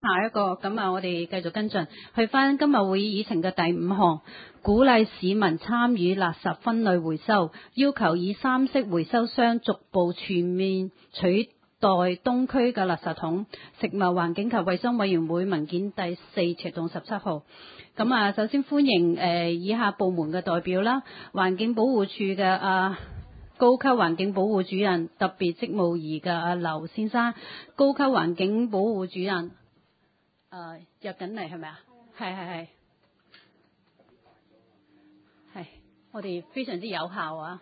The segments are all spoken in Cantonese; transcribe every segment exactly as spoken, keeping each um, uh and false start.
下一個，咁啊，我哋繼續跟進，去翻今日會議議程嘅第五項，鼓勵市民參與垃圾分類回收，要求以三色回收箱逐步全面取代東區嘅垃圾桶。食物環境及衛生委員會文件第四赤洞十七號。咁啊，首先歡迎誒、呃、以下部門嘅代表啦，環境保護處嘅啊。高級環境保護主任特別職務儀嘅阿劉先生，高級環境保護主任，誒、呃、入緊嚟係咪啊？係係係，係我哋非常之有效啊！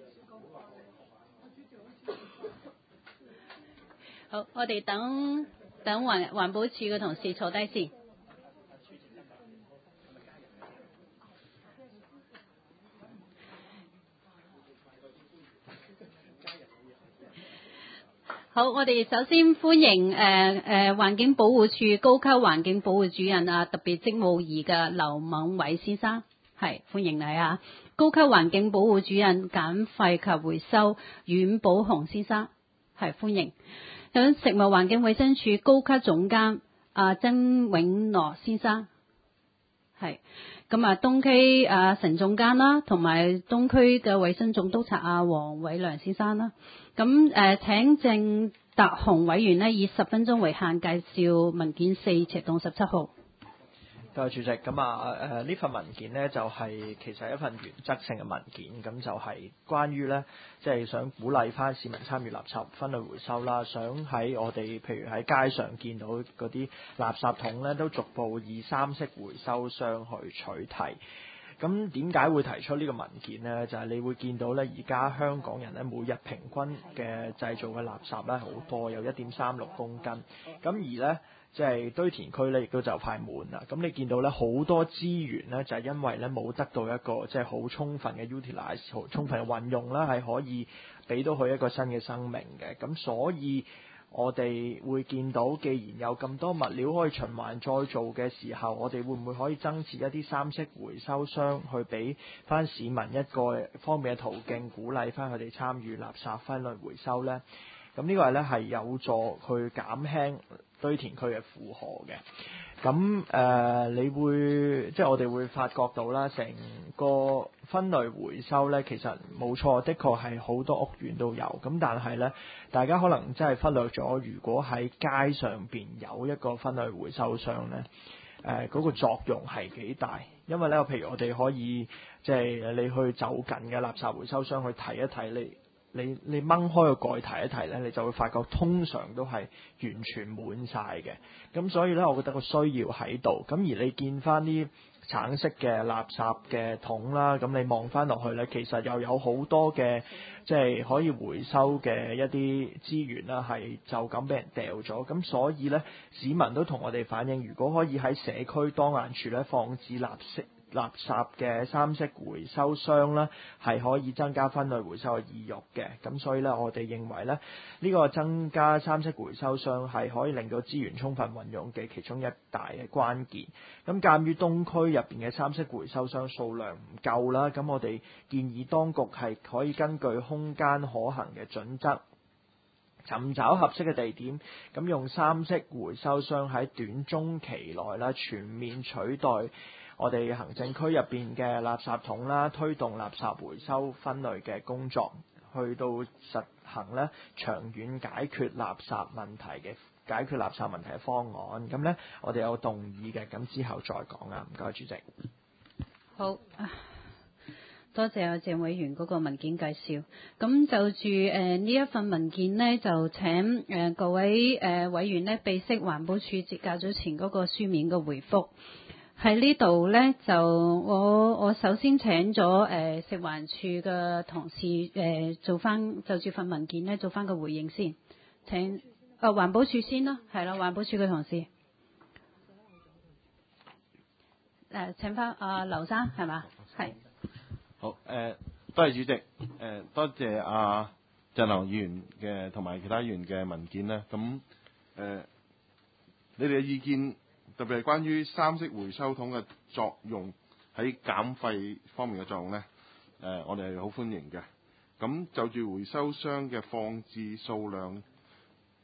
好，我哋等等環環保署嘅同事坐低先。好，我哋首先歡迎誒誒環境保護處高級環境保護主任啊，特別職務儀嘅劉猛偉先生，係歡迎你啊！高級環境保護主任減廢及回收阮寶雄先生，係歡迎。響食物環境衛生署高級總監啊曾永樂先生，係咁啊東區啊陳總監啦，同埋東區嘅衛生總督察啊黃偉良先生啦。咁誒、呃、請鄭達雄委員呢以十分鐘為限介紹文件四赤洞十七號。 多謝主席。咁啊誒呢份文件呢，就係、是、其實係一份原則性嘅文件，咁就係關於呢，即、就、係、是、想鼓勵翻市民參與垃圾分類回收啦，想喺我哋譬如喺街上見到嗰啲垃圾桶呢，都逐步以三色回收箱去取締。咁點解會提出呢個文件呢？就係、是、你會見到呢，而家香港人呢，每日平均嘅製造嘅垃圾呢，好多，有一點三六公斤。咁而呢，即係堆填區呢，亦都就快滿啦。咁你見到呢，好多資源呢，就係因為呢冇得到一個即係好充分嘅 utilize，好充分嘅運用啦，係可以俾到佢一個新嘅生命嘅。咁所以我哋會見到，既然有咁多物料可以循環再做嘅時候，我哋會唔會可以增設一啲三色回收箱，去俾翻市民一個方便嘅途徑，鼓勵翻佢哋參與垃圾分類回收呢？咁呢個係咧係有助去減輕堆填區嘅負荷嘅。咁誒、呃，你會即係我哋會發覺到啦，成個分類回收咧，其實冇錯，的確係好多屋苑都有。咁但係咧，大家可能真係忽略咗，如果喺街上邊有一個分類回收箱咧，誒、呃、嗰、那個作用係幾大？因為咧，譬如我哋可以即係你去就近嘅垃圾回收箱去睇一睇你。你你掹開個蓋提一提咧，你就會發覺通常都係完全滿晒嘅。咁所以咧，我覺得個需要喺度。咁而你見翻啲橙色嘅垃圾嘅桶啦，咁你望翻落去咧，其實又有好多嘅即係可以回收嘅一啲資源啦，係就咁俾人掉咗。咁所以咧，市民都同我哋反映，如果可以喺社區當眼處咧放置垃圾垃圾嘅三色回收箱啦，係可以增加分類回收嘅意欲嘅。咁所以咧，我哋認為咧，呢個增加三色回收箱係可以令到資源充分運用嘅其中一大嘅關鍵。咁鑑於東區入邊嘅三色回收箱數量唔夠啦，咁我哋建議當局係可以根據空間可行嘅準則，尋找合適嘅地點，咁用三色回收箱喺短中期內啦，全面取代我哋行政區入邊嘅垃圾桶啦，推動垃圾回收分類嘅工作，去到實行咧長遠解決垃圾問題嘅解決垃圾問題嘅方案。咁咧，我哋有動議嘅，咁之後再講啊。唔該，主席。 好，多謝阿鄭委員嗰個文件介紹。咁就住誒呢一份文件呢，就請誒、呃、各位誒、呃、委員呢，備悉環保署節較早前嗰個書面嘅回覆。喺呢度呢，就我我首先請咗誒、呃、食環署嘅同事誒、呃、做翻就住份文件呢，做翻個回應先。請誒、呃、環保署先啦，係啦，環保署嘅同事誒、呃、請翻阿劉生係嘛？係。 好誒、呃，多謝主席誒、呃，多謝阿鄭良議員嘅同埋其他議員嘅文件咧。咁誒、呃，你哋嘅意見。特別係關於三色回收桶嘅作用喺減廢方面嘅作用呢，誒、呃，我哋係好歡迎嘅。咁就住回收箱嘅放置數量，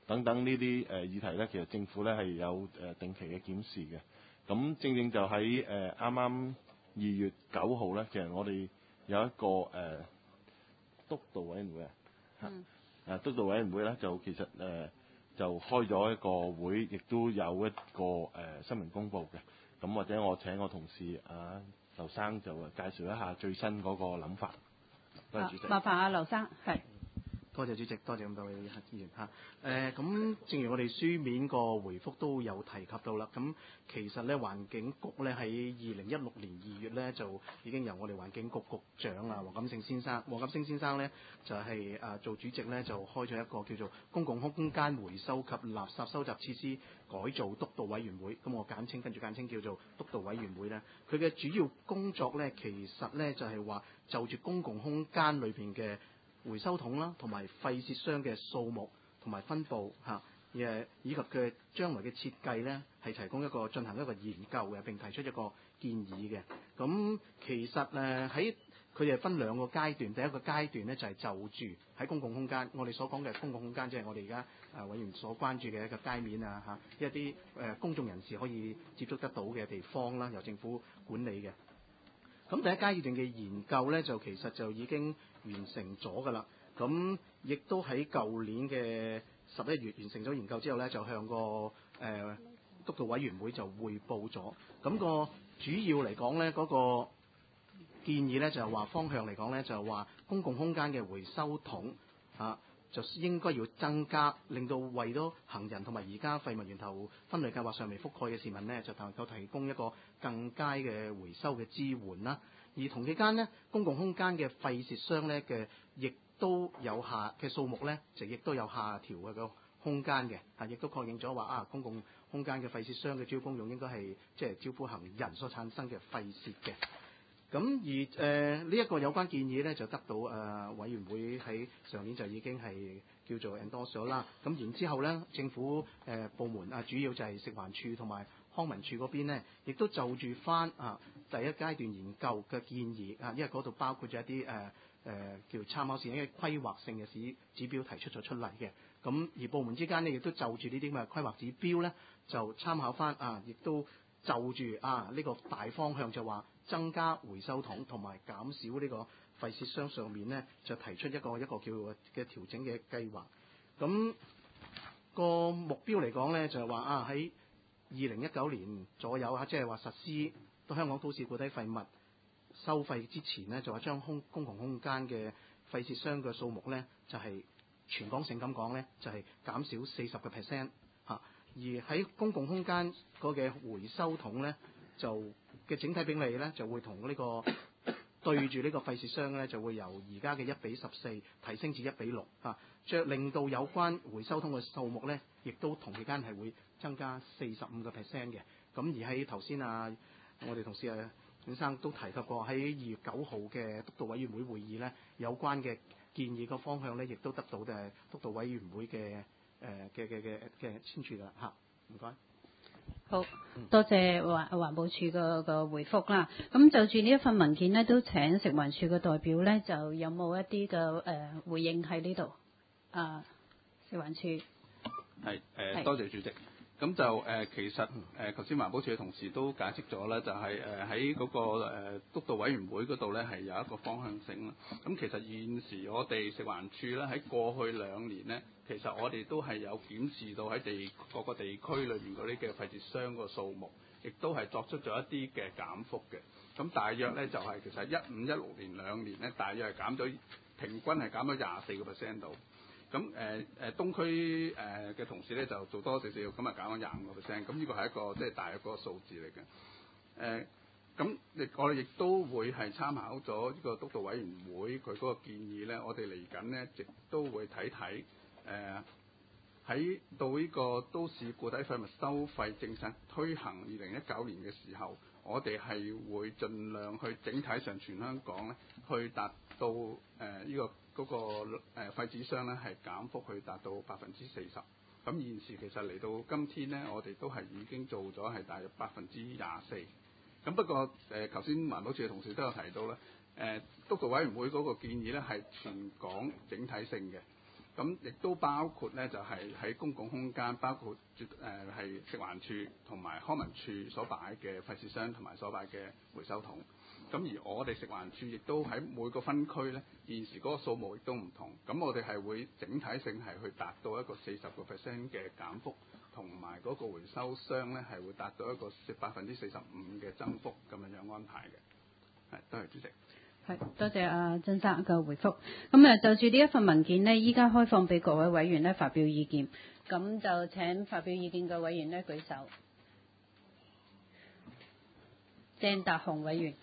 等等呢啲誒議題咧，其實政府咧係有誒定期嘅檢視嘅。咁正正就喺誒啱啱二月九號咧，其實我哋有一個誒、呃、督導委員會啊， 嗯， 誒督導委員會咧就其實誒、呃、就開咗一個會，亦都有一個誒、呃、新聞公佈嘅。咁或者我請我同事啊劉生就介紹一下最新嗰個諗法。多謝主席。 麻煩阿劉生，係。 多謝主席，多謝咁多位議員嚇。誒咁，正如我哋書面個回覆都有提及到啦。咁其實咧，環境局咧喺二零一六年二月咧就已經由我哋環境局局長啊黃錦星先生，黃錦星先生咧就係、是、誒做主席咧，就開咗一個叫做公共空間回收及垃圾收集設施改造督導委員會。咁我簡稱跟住簡稱叫做督導委員會咧。佢嘅主要工作咧，其實咧就係、是、話就住公共空間裏邊嘅回收桶啦，同埋廢屑箱嘅數目同埋分佈嚇，誒以及佢將來嘅設計咧，係提供一個進行一個研究嘅，並提出一個建議嘅。咁其實誒喺佢哋分兩個階段，第一個階段咧就係就住喺公共空間，我哋所講嘅公共空間，即係我哋而家誒委員所關注嘅一個街面啊嚇，一啲誒公眾人士可以接觸得到嘅地方啦，由政府管理嘅。咁第一階段嘅研究咧，就其實就已經完成咗㗎啦。咁亦都喺舊年嘅十一月完成咗研究之後咧，就向個誒、呃、督導委員會就匯報咗。咁、那個主要嚟講咧，嗰、那個建議咧就係話方向嚟講咧，就係話公共空間嘅回收桶啊，就應該要增加，令到為咗行人同埋而家廢物源頭分類計劃尚未覆蓋嘅市民呢，就能夠提供一個更佳嘅回收嘅支援啦。而同期間呢，公共空間嘅廢屑箱呢嘅，亦都有下嘅數目呢，就亦都有下調嘅個空間嘅，啊，亦都確認咗話啊，公共空間嘅廢屑箱嘅主要功用應該係即係招呼行人所產生嘅廢屑嘅。咁而誒呢一個有關建議咧，就得到誒、呃、委員會喺上年就已經係叫做 endorse 咗啦。咁然之後咧，政府誒、呃、部門啊，主要就係食環署同埋康文署嗰邊咧，亦都就住翻啊第一階段研究嘅建議啊，因為嗰度包括咗一啲誒誒叫參考性嘅規劃性嘅指指標提出咗出嚟嘅。咁而部門之間呢，亦都就住呢啲咁嘅規劃指標咧，就參考翻啊，亦都就住啊呢、這個大方向就話增加回收桶同埋減少呢個廢屑箱上面咧，就提出一個一個叫嘅調整嘅計劃。咁、那個目標嚟講咧，就係話啊喺二零一九年左右啊，即係話實施到香港都市固體廢物收費之前咧，就話將空公共空間嘅廢屑箱嘅數目咧，就係、是、全港性咁講咧，就係、是、減少四十個 percent 嚇。而喺公共空間嗰嘅回收桶咧，就嘅整體比例咧，就會同呢、這個對住呢個廢屑箱咧，就會由而家嘅一比十四提升至一比六嚇，著令到有關回收桶嘅數目咧，亦都同期間係會增加四十五個 percent 嘅。咁而喺頭先啊，我哋同事啊先生都提及過，喺二月九號嘅督導委員會會議咧，有關嘅建議個方向咧，亦都得到嘅督導委員會嘅誒嘅嘅嘅嘅簽署啦嚇。唔該。 好多謝環環保署個個回覆啦。咁就住呢一份文件呢，都請食環署嘅代表呢，就有冇一啲嘅誒回應喺呢度？啊，食環署係誒，多謝主席。咁就誒、呃，其實誒，頭先環保署嘅同事都解釋咗咧，就係誒喺嗰個誒、呃、督導委員會嗰度咧，係有一個方向性啦。咁其實現時我哋食環署咧喺過去兩年咧，其實我哋都係有檢視到喺地各個地區裏邊嗰啲嘅廢紙箱個數目，亦都係作出咗一啲嘅減幅嘅。咁大約咧就係、是、其實一五一六年兩年咧，大約係減咗平均係減咗廿四個 percent 度。咁誒誒東區誒嘅同事咧就做多少少，咁啊減咗廿五個 percent，咁呢個係一個即係、就是、大約嗰個數字嚟嘅。誒咁亦我哋亦都會係參考咗呢個督導委員會佢嗰個建議咧，我哋嚟緊咧亦都會睇睇誒喺到呢個都市固體廢物收費政策推行二零一九年嘅時候，我哋係會盡量去整體上全香港咧去達到誒呢、呃這個。嗰、那個誒、呃、廢紙箱咧係減幅去達到百分之四十，咁現時其實嚟到今天咧，我哋都係已經做咗係大約百分之廿四。咁不過誒，頭先環保署嘅同事都有提到咧，誒、呃、督導委員會嗰個建議咧係全港整體性嘅。 咁亦都包括咧就係、是、喺公共空間，包括誒係、呃、食環署同埋康文署所擺嘅廢紙箱同埋所擺嘅回收桶。咁而我哋食環署亦都喺每個分區咧，現時嗰個數目亦都唔同。咁我哋係會整體性係去達到一個四十個 percent 嘅減幅，同埋嗰個回收商咧係會達到一個百分之四十五嘅增幅咁樣樣安排嘅。係，多謝主席。 係，多謝阿曾生嘅回覆。咁啊，就住呢一份文件呢，依家開放俾各位委員咧發表意見。咁就請發表意見嘅委員咧舉手。鄭達鴻委員。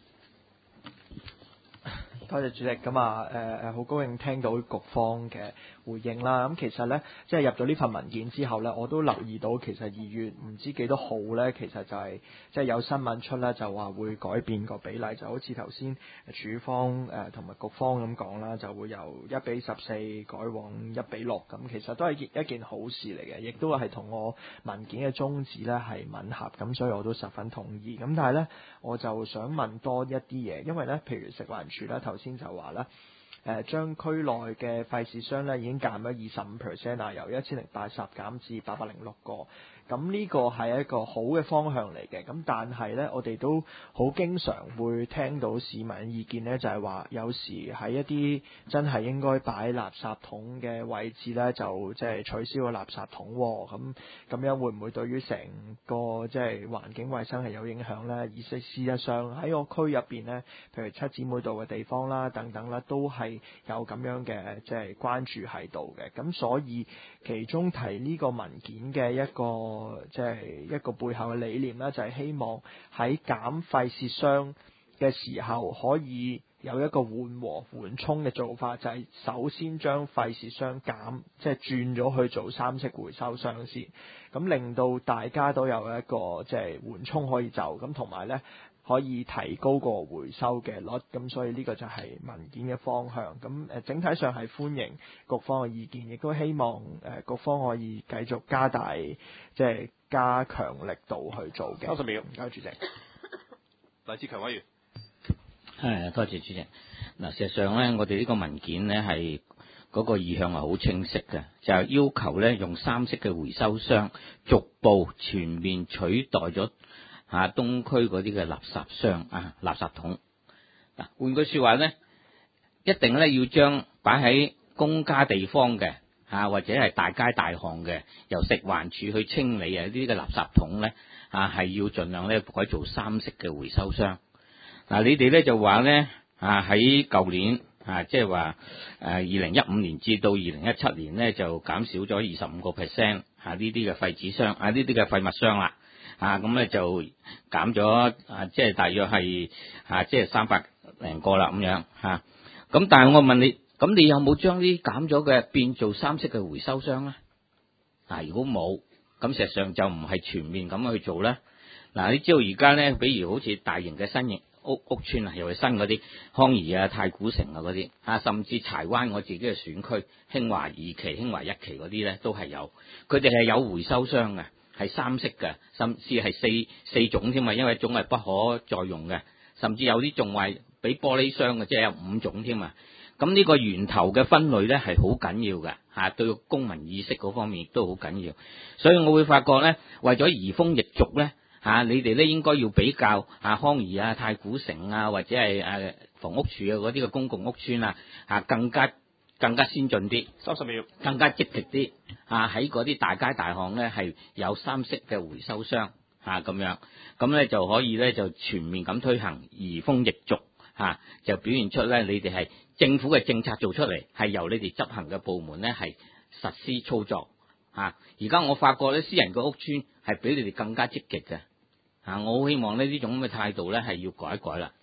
多謝主席，咁啊誒誒好高興聽到局方嘅回應啦。咁其實咧，即係入咗呢份文件之後咧，我都留意到其實二月唔知幾多號咧，其實就係即係有新聞出咧，就話會改變個比例，就好似頭先署方誒同埋局方咁講啦，就會由一比十四改往一比六，咁其實都係一件好事嚟嘅，亦都係同我文件嘅宗旨咧係吻合，咁所以我都十分同意。咁但係咧，我就想問多一啲嘢，因為咧，譬如食環署咧頭先就話咧。誒將區內嘅廢紙箱咧已經減咗二十五 percent 啊，由一千零八十減至八百零六個。咁呢個係一個好嘅方向嚟嘅。咁但係咧，我哋都好經常會聽到市民意見咧，就係話有時喺一啲真係應該擺垃圾桶嘅位置咧，就即係取消個垃圾桶。咁咁樣會唔會對於成個即係環境衛生係有影響咧？而事事實上喺個區入邊咧，譬如七姊妹道嘅地方啦，等等啦，都係有咁樣嘅即係關注喺度嘅。咁所以其中提呢個文件嘅一個即係一個背後嘅理念咧，就係希望喺減廢屑箱嘅時候可以有一個緩和緩衝嘅做法，就係首先將廢屑箱減，即係轉咗去做三色回收箱先，咁令到大家都有一個即係緩衝可以走，咁同埋咧可以提高個回收嘅率，咁所以呢個就係文件嘅方向。咁誒整體上係歡迎局方嘅意見，亦都希望誒局方可以繼續加大即係加強力度去做嘅。 三十秒， 唔該主席。 黎志強委員。 係，多謝主席。嗱，事實上咧，我哋呢個文件咧係嗰個意向係好清晰嘅，就係、是、要求咧用三色嘅回收箱逐步全面取代咗嚇東區嗰啲嘅垃圾箱啊、垃圾桶。嗱，換句説話咧，一定咧要將擺喺公家地方嘅嚇、啊、或者係大街大巷嘅，由食環署去清理啊呢啲嘅垃圾桶咧嚇係要盡量咧改做三色嘅回收箱。嗱、啊，你哋咧就話咧啊喺舊年啊即係話誒二零一五年至到二零一七年咧就減少咗二十五個 percent 嚇呢啲嘅廢紙箱啊呢啲嘅廢物箱啦。啊，咁咧就減咗啊，即係大約係啊，即係三百零個啦咁樣嚇。咁、啊、但係我問你，咁你有冇將啲減咗嘅變做三色嘅回收箱咧？嗱、啊，如果冇，咁實際上就唔係全面咁去做咧。嗱、啊，你知道而家咧，比如好似大型嘅新型屋屋邨啊，尤其新嗰啲康怡啊、太古城啊嗰啲啊，甚至柴灣我自己嘅選區興華二期、興華一期嗰啲咧，都係有，佢哋係有回收箱嘅。係三色嘅，甚至係四四種添啊，因為一種係不可再用嘅，甚至有啲仲係俾玻璃箱嘅，即係有五種添啊。咁呢個源頭嘅分類咧係好緊要嘅嚇，對公民意識嗰方面亦都好緊要。所以我會發覺咧，為咗移風易俗咧嚇，你哋咧應該要比較啊康怡啊、太古城啊，或者係誒房屋署啊嗰啲嘅公共屋邨啊嚇更加。更加先進啲， 三十秒， 更加積極啲啊！喺嗰啲大街大巷咧，係有三色嘅回收箱啊，咁樣咁咧就可以咧就全面咁推行移風易俗啊，就表現出咧你哋係政府嘅政策做出嚟，係由你哋執行嘅部門咧係實施操作啊！而家我發覺咧，私人嘅屋邨係比你哋更加積極嘅啊！我好希望呢呢種咁嘅態度咧係要改一改啦。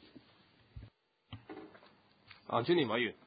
顏尊年委員。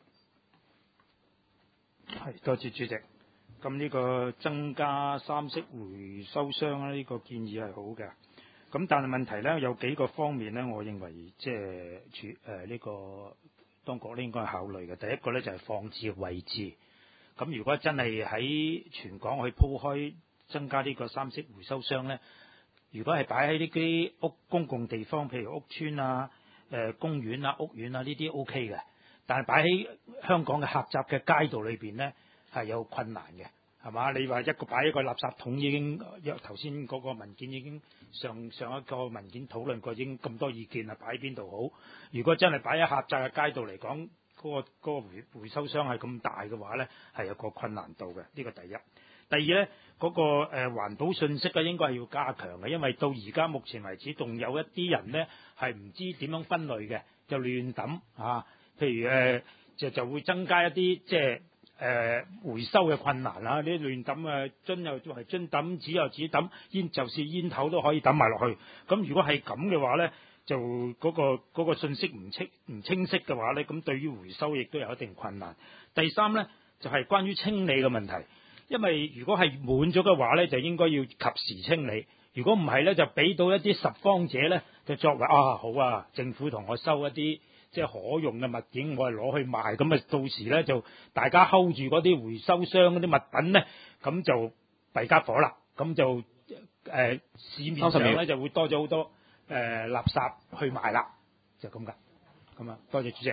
係，多謝主席。咁呢個增加三色回收箱咧，呢個建議係好嘅。咁但係問題咧有幾個方面咧，我認為即係處誒呢個當局咧應該考慮嘅。第一個咧就係放置嘅位置。咁如果真係喺全港去鋪開增加呢個三色回收箱咧，如果係擺喺呢啲屋公共地方，譬如屋邨啊、誒、呃、公園啊、屋苑啊呢啲 O K 嘅。但係擺喺香港嘅狹窄嘅街道裏邊咧， 係有困難嘅。係嘛？你話一個擺一個垃圾桶已經，頭先嗰個文件已經上上一個文件討論過，已經咁多意見啦，擺邊度好？如果真係擺喺狹窄嘅街道嚟講，嗰、嗰個嗰個回回收箱係咁大嘅話咧，係有個困難度嘅。呢、呢個第一。第二咧，嗰、嗰個誒、呃、環保信息咧應該係要加強嘅，因為到而家目前為止，仲有一啲人咧係唔知點樣分類嘅，就亂抌啊。譬如誒、呃、就就會增加一啲即係。誒、呃、回收嘅困難啦，啲亂抌啊樽又係樽抌，紙又紙抌，煙就是煙頭都可以抌埋落去。咁如果係咁嘅話咧，就嗰、嗰個嗰、嗰個信息唔清唔清晰嘅話咧，咁對於回收亦都有一定困難。第三咧就係、係、關於清理嘅問題，因為如果係滿咗嘅話咧，就應該要及時清理。如果唔係咧，就俾到一啲拾荒者咧，就作為啊好啊，政府同我收一啲。即係可用嘅物件，我係攞去賣，咁啊到時咧就大家 hold 住嗰啲回收箱嗰啲物品咧，咁就弊家伙啦，咁就誒、呃、市面上咧就會多咗好多誒、呃、垃圾去賣啦，就咁噶，咁啊多謝主席。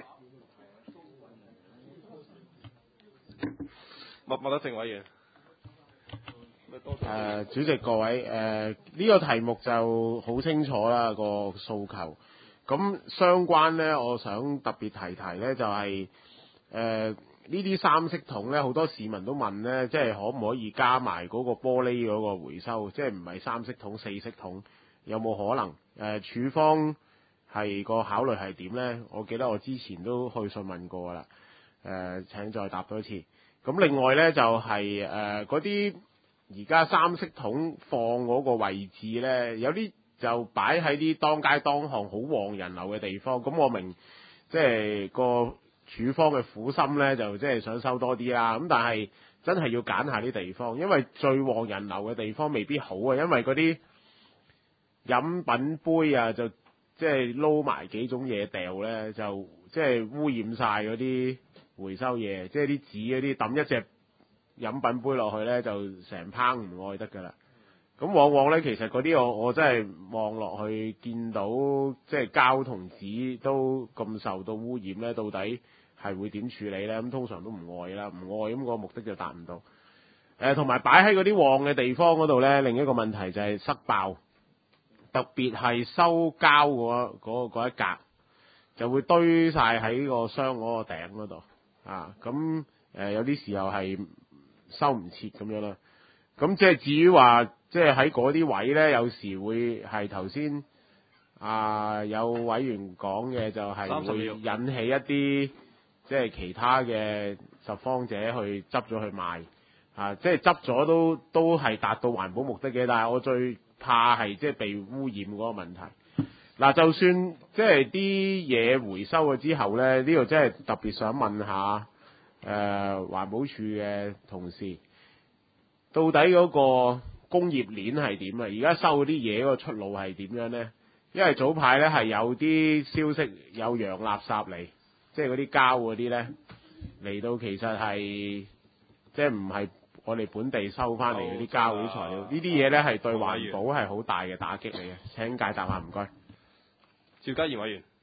麥麥德正委員。 誒、呃，主席各位，誒、呃、呢、這個題目就好清楚啦，個訴求。咁相關呢，我想特別提提呢，就係誒呢啲三色桶呢，好多市民都問呢，即係可唔可以加埋嗰個玻璃嗰個回收，即係唔係三色桶四色桶，有冇可能？誒、呃，處方係個考慮係點呢？我記得我之前都去詢問過啦。誒、呃，請再答多一次。咁另外呢，就係誒嗰啲而家三色桶放嗰個位置呢，有啲就擺喺啲當街當巷好旺人流嘅地方，咁我明即係個處方嘅苦心呢，就即係想收多啲啦。咁但係真係要揀下啲地方，因為最旺人流嘅地方未必好啊，因為嗰啲飲品杯啊，就即係撈埋幾種嘢掉呢，就即係污染晒嗰啲回收嘢，即係啲紙嗰啲抌一隻飲品杯落去呢，就成烹唔愛得㗎啦。咁往往咧，其實嗰啲我我真係望落去見到，即係膠同紙都咁受到污染咧，到底係會點處理咧？咁通常都唔愛啦，唔愛咁個目的就達唔到。誒，同埋擺喺嗰啲旺嘅地方嗰度咧，另一個問題就係塞爆，特別係收膠嗰嗰嗰一格，就會堆晒喺個箱嗰個頂嗰度啊。咁誒有啲時候係收唔切咁樣啦。咁即係至於話。即係喺嗰啲位咧，有時會係頭先啊有委員講嘅，就係會引起一啲即係其他嘅拾荒者去執咗去賣啊！即係執咗都都係達到環保目的嘅，但係我最怕係即係被污染嗰個問題。嗱、啊，就算即係啲嘢回收咗之後咧，呢度真係特別想問下誒、呃、環保署嘅同事，到底嗰、嗰個工業鏈係點啊？而家收嗰啲嘢嗰個出路係點樣呢？因為早排呢係有啲消息有洋垃圾嚟，即係嗰啲膠嗰啲呢嚟到，其實係即係唔係我哋本地收翻嚟嗰啲膠嗰啲材料，呢啲嘢呢係對環保係好大嘅打擊嚟嘅。請解答下，唔該。 邵家賢委員，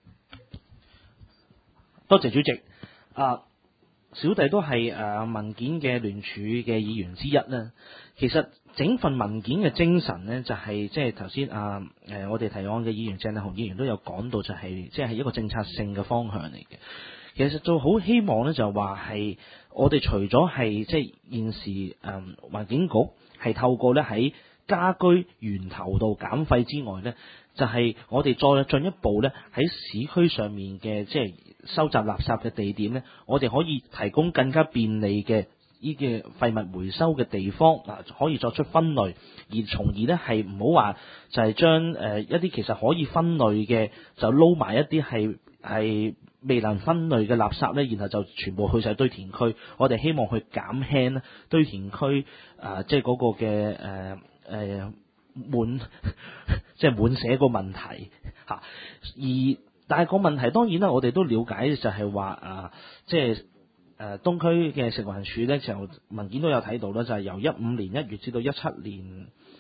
多謝主席。啊，小弟都係誒文件嘅聯署嘅議員之一啦。其實整份文件嘅精神呢，就係即係頭先啊誒我哋提案嘅議員鄭麗紅議員都有講到，就係即係一個政策性嘅方向嚟嘅。其實就好希望咧，就話係我哋除咗係即係現時誒環境局係透過咧喺家居源頭度減廢之外咧，就係、是、我哋再進一步咧喺市區上面嘅即係收集垃圾嘅地點咧，我哋可以提供更加便利嘅呢嘅廢物回收嘅地方嗱，可以作出分類，而從而咧係唔好話就係將誒一啲其實可以分類嘅就撈埋一啲係係未能分類嘅垃圾咧，然後就全部去晒堆填區。我哋希望去減輕咧堆填區啊，即係嗰個嘅誒誒滿即係滿瀉個問題嚇。而但係個問題當然啦，我哋都了解就係話啊，即係誒東區嘅食環署咧，就文件都有睇到啦，就係由一五年一月至到一七年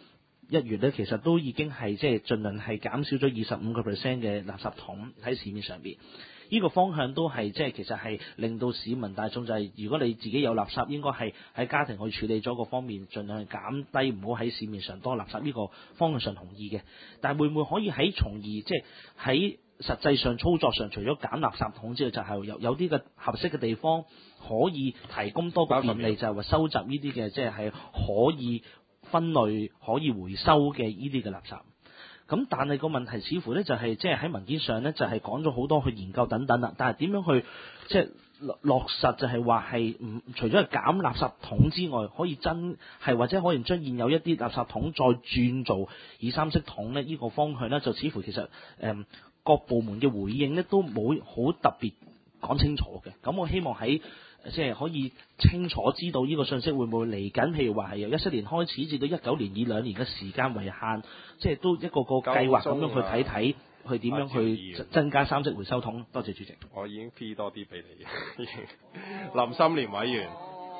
一月咧，其實都已經係即係盡量係減少咗二十五個 percent 嘅垃圾桶喺市面上邊。呢個方向都係即係其實係令到市民大眾就係，如果你自己有垃圾，應該係喺家庭去處理咗個方面，盡量去減低，唔好喺市面上多垃圾。呢個方向上同意嘅，但係會唔會可以喺從而即係喺實際上操作上，除咗減垃圾桶之外，就係有有啲嘅合適嘅地方可以提供多個便利，就係話收集呢啲嘅即係係可以分類、可以回收嘅呢啲嘅垃圾。咁但係個問題似乎咧就係即係喺文件上咧就係講咗好多去研究等等啦，但係點樣去即係落落實就係話係唔除咗係減垃圾桶之外，可以真係或者可以將現有一啲垃圾桶再轉做二三色桶咧，呢、這個方向咧就似乎其實誒、嗯、各部門嘅回應咧都冇好特別講清楚嘅。咁我希望喺即係可以清楚知道呢個信息會唔會嚟緊，譬如話係由一七年開始至到一九年以兩年嘅時間為限，即係都一個個計劃咁樣去睇睇，去點樣去增加三色回收桶。多謝主席。 我已經 P 多啲俾你嘅。林心廉委員。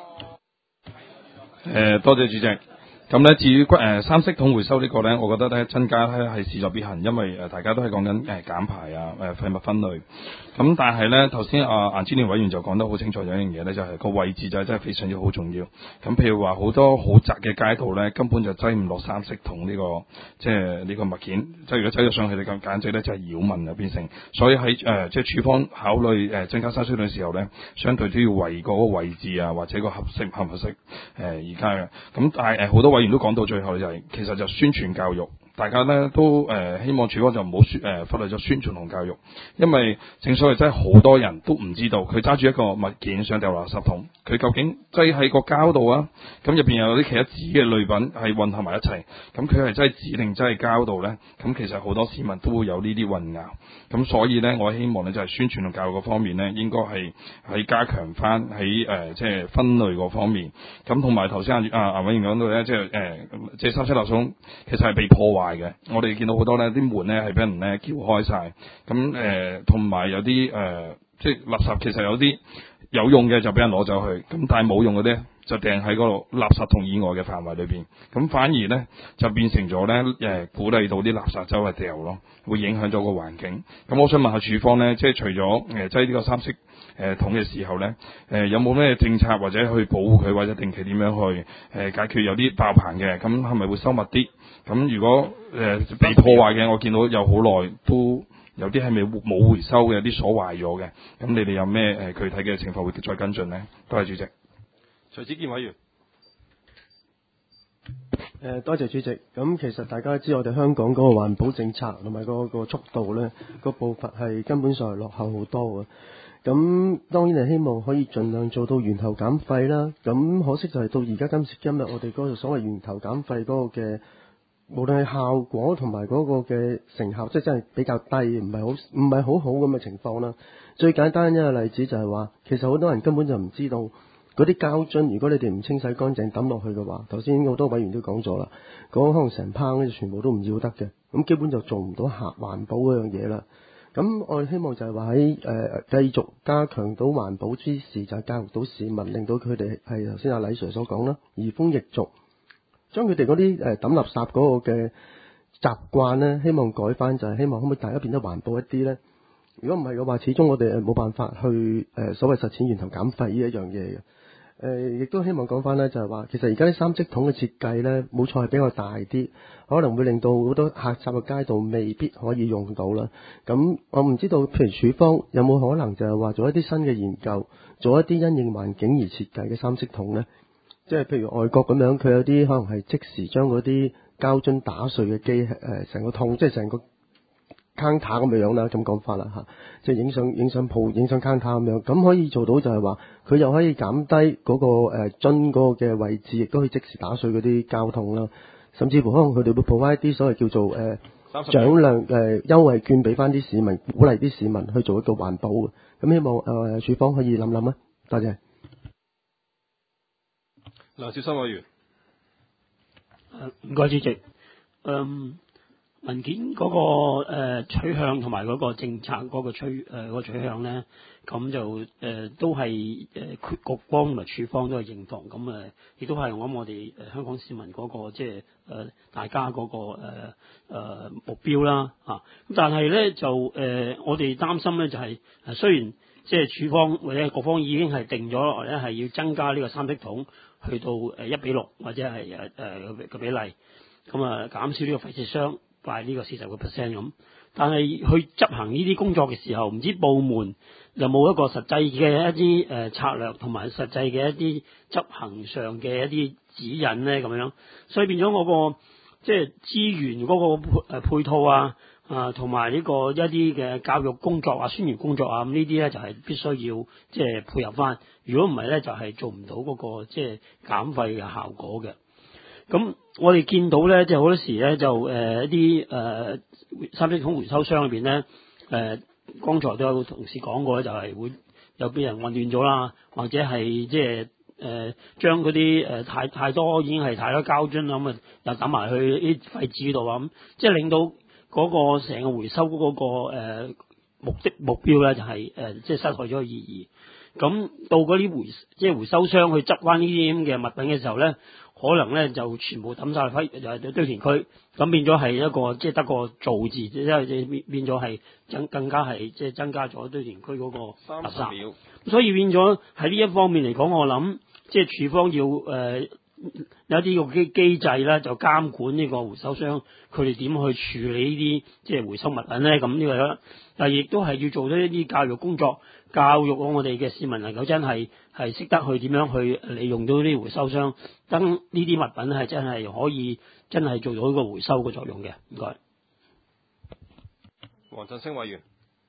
誒、呃，多謝主席。咁咧，至於誒、呃、三色桶回收呢個咧，我覺得咧增加咧係勢在必行，因為誒、呃、大家都係講緊誒減排啊、誒、呃、廢物分類。咁但係咧，頭先阿顏志廉委員就講得好清楚，有一樣嘢咧就係、是、個位置就係真係非常之好重要。咁譬如話好多好窄嘅街道咧，根本就擠唔落三色桶呢、這個即係呢個物件。即係如果擠咗上去，你咁簡直咧就係擾民啊變成。所以喺誒、呃、即係署方考慮誒、呃、增加三色桶嘅時候咧，相對都要圍嗰個位置啊，或者個合適合唔合適誒而家嘅。咁但係誒好多委員都講到最後就係、是、其實就宣傳教育。大家咧都誒、呃、希望署方就唔好宣誒忽略咗宣傳同教育，因為正所謂真係好多人都唔知道，佢揸住一個物件想掉垃圾桶，佢究竟擠喺個膠度啊，咁入邊又有啲其他紙嘅類品係混合埋一齊，咁佢係真係紙定真係膠度咧？咁其實好多市民都會有呢啲混淆，咁所以咧我希望咧就係、是、宣傳同教育嗰方面咧，應該係喺加強翻喺誒即係分類嗰方面，咁同埋頭先阿阿委員講到咧，即係誒即係三色垃圾桶其實係被破壞嘅，我哋見到好多咧啲門咧係俾人咧撬開晒，咁誒同埋有啲誒、呃、即係垃圾其實有啲有用嘅就俾人攞走去，咁但係冇用嗰啲就掟喺嗰度垃圾桶以外嘅範圍裏邊，咁反而咧就變成咗咧誒鼓勵到啲垃圾周圍掉咯，會影響咗個環境。咁我想問下署方咧，即係除咗誒擠呢個三色誒桶嘅時候咧，誒、呃、有冇咩政策或者去保護佢，或者定期點樣去誒、呃、解決有啲爆棚嘅，咁係咪會收密啲？咁如果誒、呃、被破壞嘅，我見到有好耐都有啲係咪冇回收嘅，有啲鎖壞咗嘅，咁你哋有咩誒、呃、具體嘅情況會再跟進呢？多謝主席。 徐子健委員。 誒多謝主席。咁其實大家知我哋香港嗰個環保政策同埋嗰個速度咧，個步伐係根本上係落後好多嘅。咁當然係希望可以盡量做到源頭減廢啦。咁可惜就係到而家今時今日，我哋嗰個所謂源頭減廢嗰個嘅，無論係效果同埋嗰個嘅成效，即係真係比較低，唔係好唔係好好咁嘅情況啦。最簡單一個例子就係話，其實好多人根本就唔知道嗰啲膠樽，如果你哋唔清洗乾淨抌落去嘅話，頭先好多委員都講咗啦，講可能成烹咧全部都唔要得嘅，咁基本就做唔到環環保嗰樣嘢啦。咁我哋希望就係話喺誒繼續加強到環保之時，就係教育到市民，令到佢哋係頭先阿李 Sir 所講啦，移風易俗，將佢哋嗰啲誒抌垃圾嗰個嘅習慣咧，希望改翻，就係希望可唔可以大家變得環保一啲咧？如果唔係嘅話，始終我哋冇辦法去誒、呃、所謂實踐源頭減廢呢一樣嘢嘅。誒、呃，亦都希望講翻咧，就係話其實而家啲三色桶嘅設計咧，冇錯係比較大啲，可能會令到好多狹窄嘅街道未必可以用到啦。咁我唔知道，譬如署方有冇可能就係話做一啲新嘅研究，做一啲因應環境而設計嘅三色桶咧？即係譬如外國咁樣，佢有啲可能係即時將嗰啲膠樽打碎嘅機，誒成個桶，即係成個 counter 咁嘅樣啦，咁講法啦嚇，即係影相影相鋪影相 counter 咁樣，咁可以做到就係話，佢又可以減低嗰個誒樽嗰個嘅位置，亦都可以即時打碎嗰啲膠桶啦，甚至乎可能佢哋會 provide 一啲所謂叫做誒獎勵誒優惠券俾翻啲市民，鼓勵啲市民去做一個環保嘅，咁希望誒署方可以諗諗啊，多謝。 梁少生委員。 唔該主席。嗯， 文件嗰、個、呃、取向同埋嗰個政策嗰個趨誒、呃嗰個取向咧，咁就誒、呃、都係誒局方同埋處方都係認同，咁誒亦都係我諗我哋誒香港市民嗰、個即係誒大家嗰、個誒誒、呃、目標啦嚇。咁、啊、但係咧就誒、呃、我哋擔心咧就係、係、雖然即係處方或者局方已經係定咗落嚟咧，係要增加呢個三色桶去到誒一比六或者係誒誒個比例，咁啊減少呢個廢紙箱。快呢個四十個 percent 咁，但係去執行呢啲工作嘅時候，唔知部門有冇一個實際嘅一啲誒、呃、策略，同埋實際嘅一啲執行上嘅一啲指引咧，咁樣，所以變咗我個即係資源嗰個配誒配套啊，啊同埋呢個一啲嘅教育工作啊、宣傳工作啊，咁呢啲咧就係必須要即係配合翻。如果唔係咧，就係做唔到嗰個即係減廢嘅效果嘅。咁我哋見到咧，即係好多時咧，就誒、呃、一啲誒、呃、三色桶回收箱裏邊咧，誒、呃、剛才都有同事講過咧，就係會有俾人混亂咗啦，或者係即係誒將嗰啲誒太太多已經係太多膠樽啦，咁啊又抌埋去啲廢紙度啊，咁即係令到嗰個成個回收嗰、嗰個、呃、目的目標咧，就係誒即係失去咗意義。咁到嗰啲回即係回收箱去執翻呢啲咁嘅物品嘅時候咧，可能咧就全部抌晒去就係堆填區，咁變咗係一個即係得個造字，即係變變咗係增更加係即係增加咗堆填區嗰個垃圾。三十秒。所以變咗喺呢一方面嚟講，我諗即係處方要誒、呃、有一啲個機機制咧，就監管呢個回收商，佢哋點去處理呢啲即係回收物品咧？咁呢個咧，但係亦都係要做咗一啲教育工作。教育我哋嘅市民能夠真係係識得去點樣去利用到呢啲回收箱，等呢啲物品係真係可以真係做到一個回收嘅作用嘅。唔該。 黃振聲委員，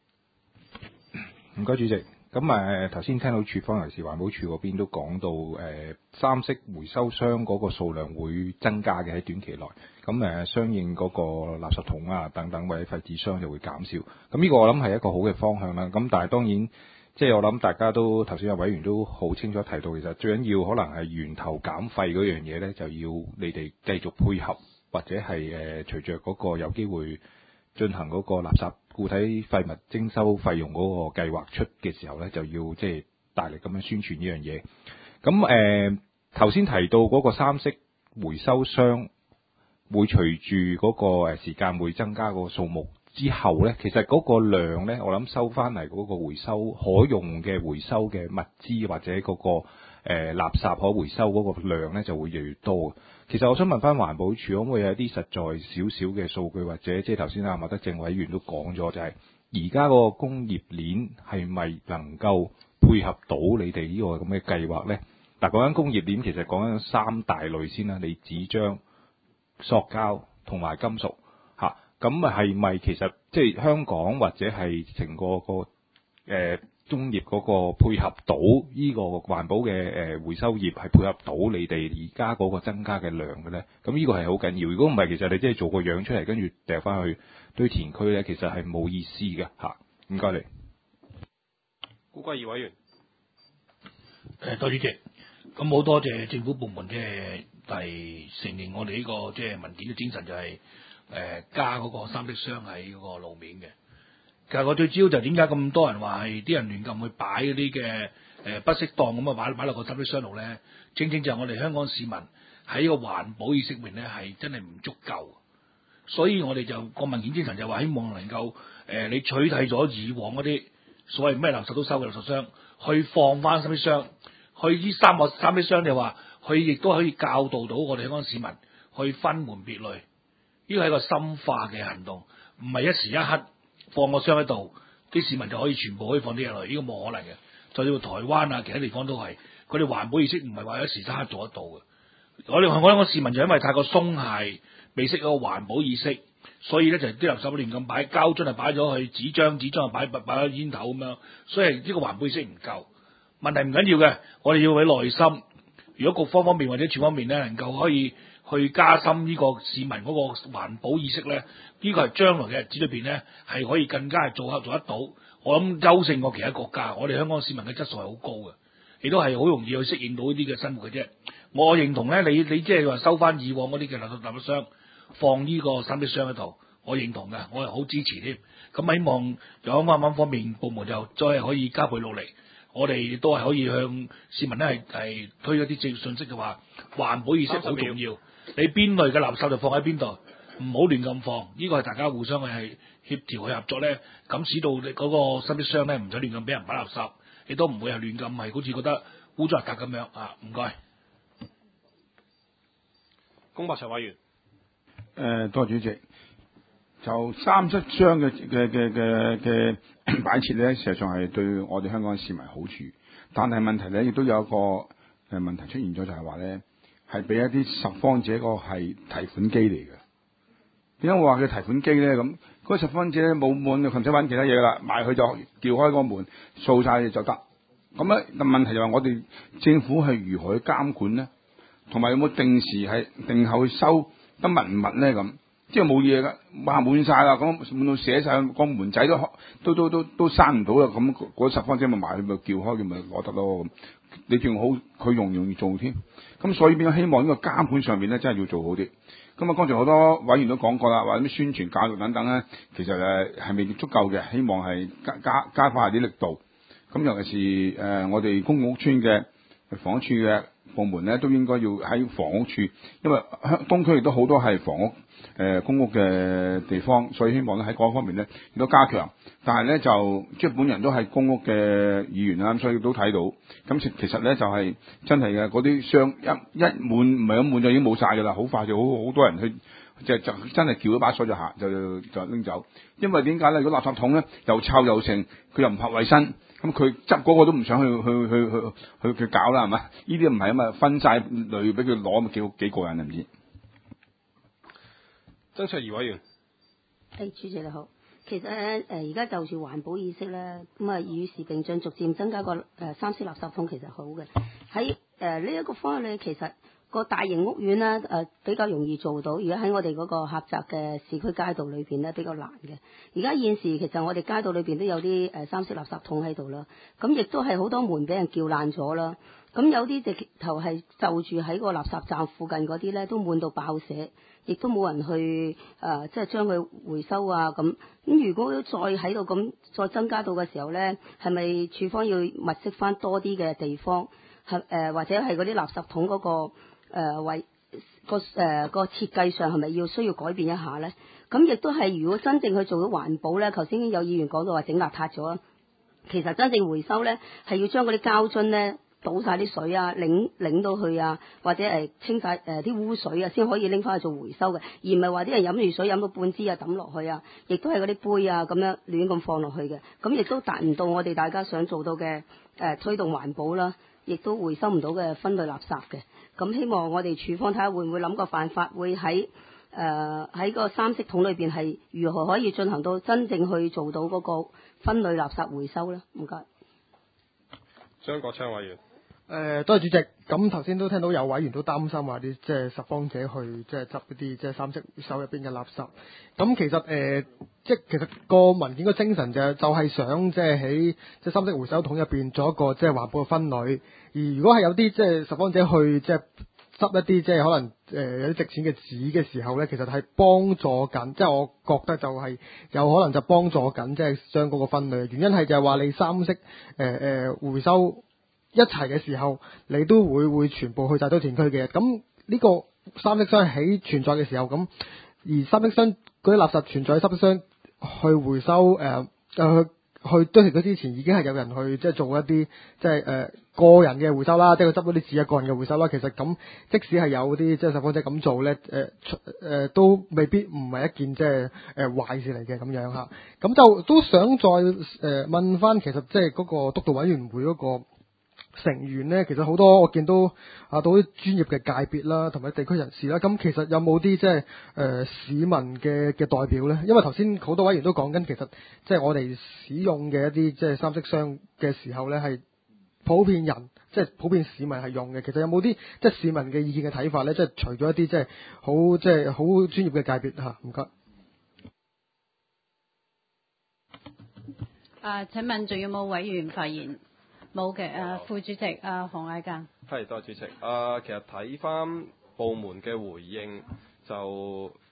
唔該主席。咁誒頭先聽到處方尤其是環保署嗰邊都講到誒、呃、三色回收箱嗰個數量會增加嘅喺短期內，咁誒、呃、相應嗰個垃圾桶啊等等或者廢紙箱就會減少。咁呢個我諗係一個好嘅方向啦。咁但係當然即係我諗大家都頭先有委員都好清楚提到，其實最緊要可能係源頭減廢嗰樣嘢咧，就要你哋繼續配合，或者係誒、呃、隨着嗰個有機會進行嗰個垃圾固體廢物徵收費用嗰個計劃出嘅時候咧，就要即係大力咁樣宣傳呢樣嘢。咁誒頭先提到嗰個三色回收箱會隨住嗰個誒時間會增加個數目之後咧，其實嗰個量咧，我諗收翻嚟嗰個回收可用嘅回收嘅物資或者嗰、嗰個、呃、垃圾可回收嗰個量咧就會越嚟越多。其實我想問翻環保署，可唔可以有啲實在少少嘅數據，或者即係頭先阿麥德正委員都講咗，就係而家嗰個工業鏈係咪能夠配合到你哋呢個咁嘅計劃咧？嗱，講緊工業鏈其實講緊三大類先啦，你紙張、塑膠同埋金屬嚇，咁啊係咪其實即係香港或者係成個個誒？呃工業嗰個配合到呢個環保嘅誒回收業係配合到你哋而家嗰個增加嘅量嘅咧，咁呢個係好緊要。如果唔係，其實你即係做個樣出嚟，跟住掉翻去堆填區咧，其實係冇意思嘅嚇。唔該你。 古貴二委員， 誒多主席，咁好多謝政府部門即係係承認我哋呢個即係文件嘅精神，就係誒加嗰個三色箱喺嗰個路面嘅。其實我最主要就係點解咁多人話係啲人亂咁去擺嗰啲嘅誒不適當咁啊擺擺落個三色箱度咧，正正就係我哋香港市民喺個環保意識面咧係真係唔足夠，所以我哋就個文件精神就話希望能夠誒、呃、你取締咗以往嗰啲所謂咩垃圾都收嘅垃圾箱，去放翻三色箱，去呢三個三色箱就話，佢亦都可以教導到我哋香港市民去分門別類，呢個係一個深化嘅行動，唔係一時一刻。放個箱喺度，啲市民就可以全部可以放啲嘢落嚟，呢個冇可能嘅。就算台灣啊，其他地方都係，佢哋環保意識唔係話一時一刻做得到嘅。我哋我諗個市民就因為太過鬆懈，未識嗰個環保意識，所以咧就啲垃圾亂咁擺，膠樽係擺咗去紙張，紙張係擺擺擺喺煙頭咁樣，所以呢個環保意識唔夠。問題唔緊要嘅，我哋要喺內心。如果各方方面或者全方面咧，能夠可以去加深呢個市民嗰個環保意識咧，呢個係將來嘅日子裏邊咧，係可以更加係做合做得到。我諗優勝過其他國家，我哋香港市民嘅質素係好高嘅，亦都係好容易去適應到呢啲嘅生活嘅啫。我認同咧，你你即係話收翻以往嗰啲嘅垃圾垃圾箱，放呢個三色箱喺度， 我認同嘅，我係好支持添。咁希望有啱啱方面部門就再係可以加倍努力，我哋都係可以向市民咧係係推一啲正信息嘅話，環保意識好重要。你邊類嘅垃圾就放喺邊度，唔好亂咁放。呢個係大家互相係協調去合作咧，咁使到你嗰個收益商咧唔使亂咁俾人擺垃圾，亦都唔會係亂咁係好似覺得污糟邋遢咁樣啊！唔該。 公伯卓委員。 誒、呃，多謝主席。就三色箱嘅嘅嘅嘅嘅擺設咧，事實上係對我哋香港市民好處。但係問題咧，亦都有一個誒問題出現咗，就係話咧，係俾一啲拾荒者個係提款機嚟嘅。點解我話佢提款機咧？咁嗰個拾荒者冇滿，就唔使揾其他嘢啦，埋去就撬開個門，掃晒就得。咁咧，但問題就係我哋政府係如何去監管咧？同埋有冇定時係定後去收得密唔密咧？咁即係冇嘢㗎，哇滿晒啦，咁滿到寫晒個門仔都都都都都閂唔到啦。咁嗰拾荒者咪埋去咪撬開佢咪攞得咯。你仲好佢容唔容易做添？咁所以變咗希望呢個監管上面咧真係要做好啲。咁啊，剛才好多委員都講過啦，話啲宣傳教育等等咧，其實誒係未足夠嘅，希望係加加加快啲力度。咁尤其是誒、呃、我哋公共屋邨嘅房屋處嘅部門咧，都應該要喺房屋處，因為香東區亦都好多係房屋誒、呃、公屋嘅地方，所以希望咧喺嗰方面咧亦都加強。但係咧就即係本人都係公屋嘅議員啦，所以都睇到。咁其實咧就係、是、真係嘅，嗰啲箱一一滿唔係咁滿就已經冇晒㗎啦，好快就好好多人去就就真係撬咗把鎖就行就就拎走。因為點解咧？如果垃圾桶咧又臭又剩，佢又唔合衞生。咁佢執嗰個都唔想去去去去去去搞啦，係咪？呢啲唔係啊嘛，分晒類俾佢攞，咪幾幾過癮啊？唔知。 曾卓怡委員。 誒，主席你好。其實咧，誒而家就住環保意識咧，咁啊與時並進，逐漸增加個誒、呃、三色垃圾桶，其實好嘅。喺誒呢一個方向咧，其實個大型屋苑咧誒、呃、比較容易做到，而家喺我哋嗰個狹窄嘅市區街道裏邊咧比較難嘅。而家現時其實我哋街道裏邊都有啲誒三色垃圾桶喺度啦，咁亦都係好多門俾人撬爛咗啦。咁有啲直頭係就住喺個垃圾站附近嗰啲咧，都滿到爆瀉，亦都冇人去誒、呃，即係將佢回收啊咁。咁如果再喺度咁再增加到嘅時候咧，係咪處方要物色翻多啲嘅地方，係誒、呃、或者係嗰啲垃圾桶嗰、那個誒為、呃、個誒、呃、個設計上係咪要需要改變一下咧？咁亦都係如果真正去做到環保咧，頭先有議員講到話整邋遢咗，其實真正回收咧係要將嗰啲膠樽咧。倒晒啲水啊，擰擰到去啊，或者誒清晒誒啲污水啊，先可以拎翻去做回收嘅，而唔係話啲人飲住水飲到半支啊抌落去啊，亦都係嗰啲杯啊咁樣亂咁放落去嘅，咁亦都達唔到我哋大家想做到嘅誒、呃、推動環保啦，亦都回收唔到嘅分類垃圾嘅。咁希望我哋處方睇下會唔會諗個辦法，會喺誒喺個三色桶裏邊係如何可以進行到真正去做到嗰個分類垃圾回收咧？唔該。 張國昌委員。 誒、呃，多謝主席。咁頭先都聽到有委員都擔心話啲即係拾荒者去即係執一啲即係三色回收入邊嘅垃圾。咁其實誒、呃，即係其實個文件個精神就就係想即係喺即係三色回收桶入邊做一個即係環保嘅分類。而如果係有啲即係拾荒者去即係執一啲即係可能誒有啲值錢嘅紙嘅時候咧，其實係幫助緊，即係我覺得就係有可能就幫助緊即係將嗰個分類。原因係就係話你三色誒誒、呃、回收一齊嘅時候，你都會會全部去晒堆填區嘅。咁呢個三色箱喺存在嘅時候，咁而三色箱嗰啲垃圾存在喺三色箱去回收誒誒、呃、去去堆填區之前，已經係有人去即係做一啲即係誒個人嘅回收啦，即係佢執嗰啲紙啊個人嘅回收啦。其實咁即使係有啲即係拾荒者咁做咧，誒、呃、誒都未必唔係一件即係誒壞事嚟嘅咁樣嚇。咁就都想再誒、呃、問翻，其實即係嗰個督導委員會嗰、嗰個成員咧，其實好多我見到啊，到啲專業嘅界別啦，同埋地區人士啦，咁其實有冇啲即係誒市民嘅嘅代表咧？因為頭先好多委員都講緊，其實即係我哋使用嘅一啲即係三色箱嘅時候咧，係普遍人即係普遍市民係用嘅。其實有冇啲即係市民嘅意見嘅睇法咧？即係除咗一啲即係好即係好專業嘅界別嚇，唔該。 啊，請問仲有冇委員發言？冇嘅，誒副主席啊，黃艾間。 係，多謝主席。啊，其實睇翻部門嘅回應，就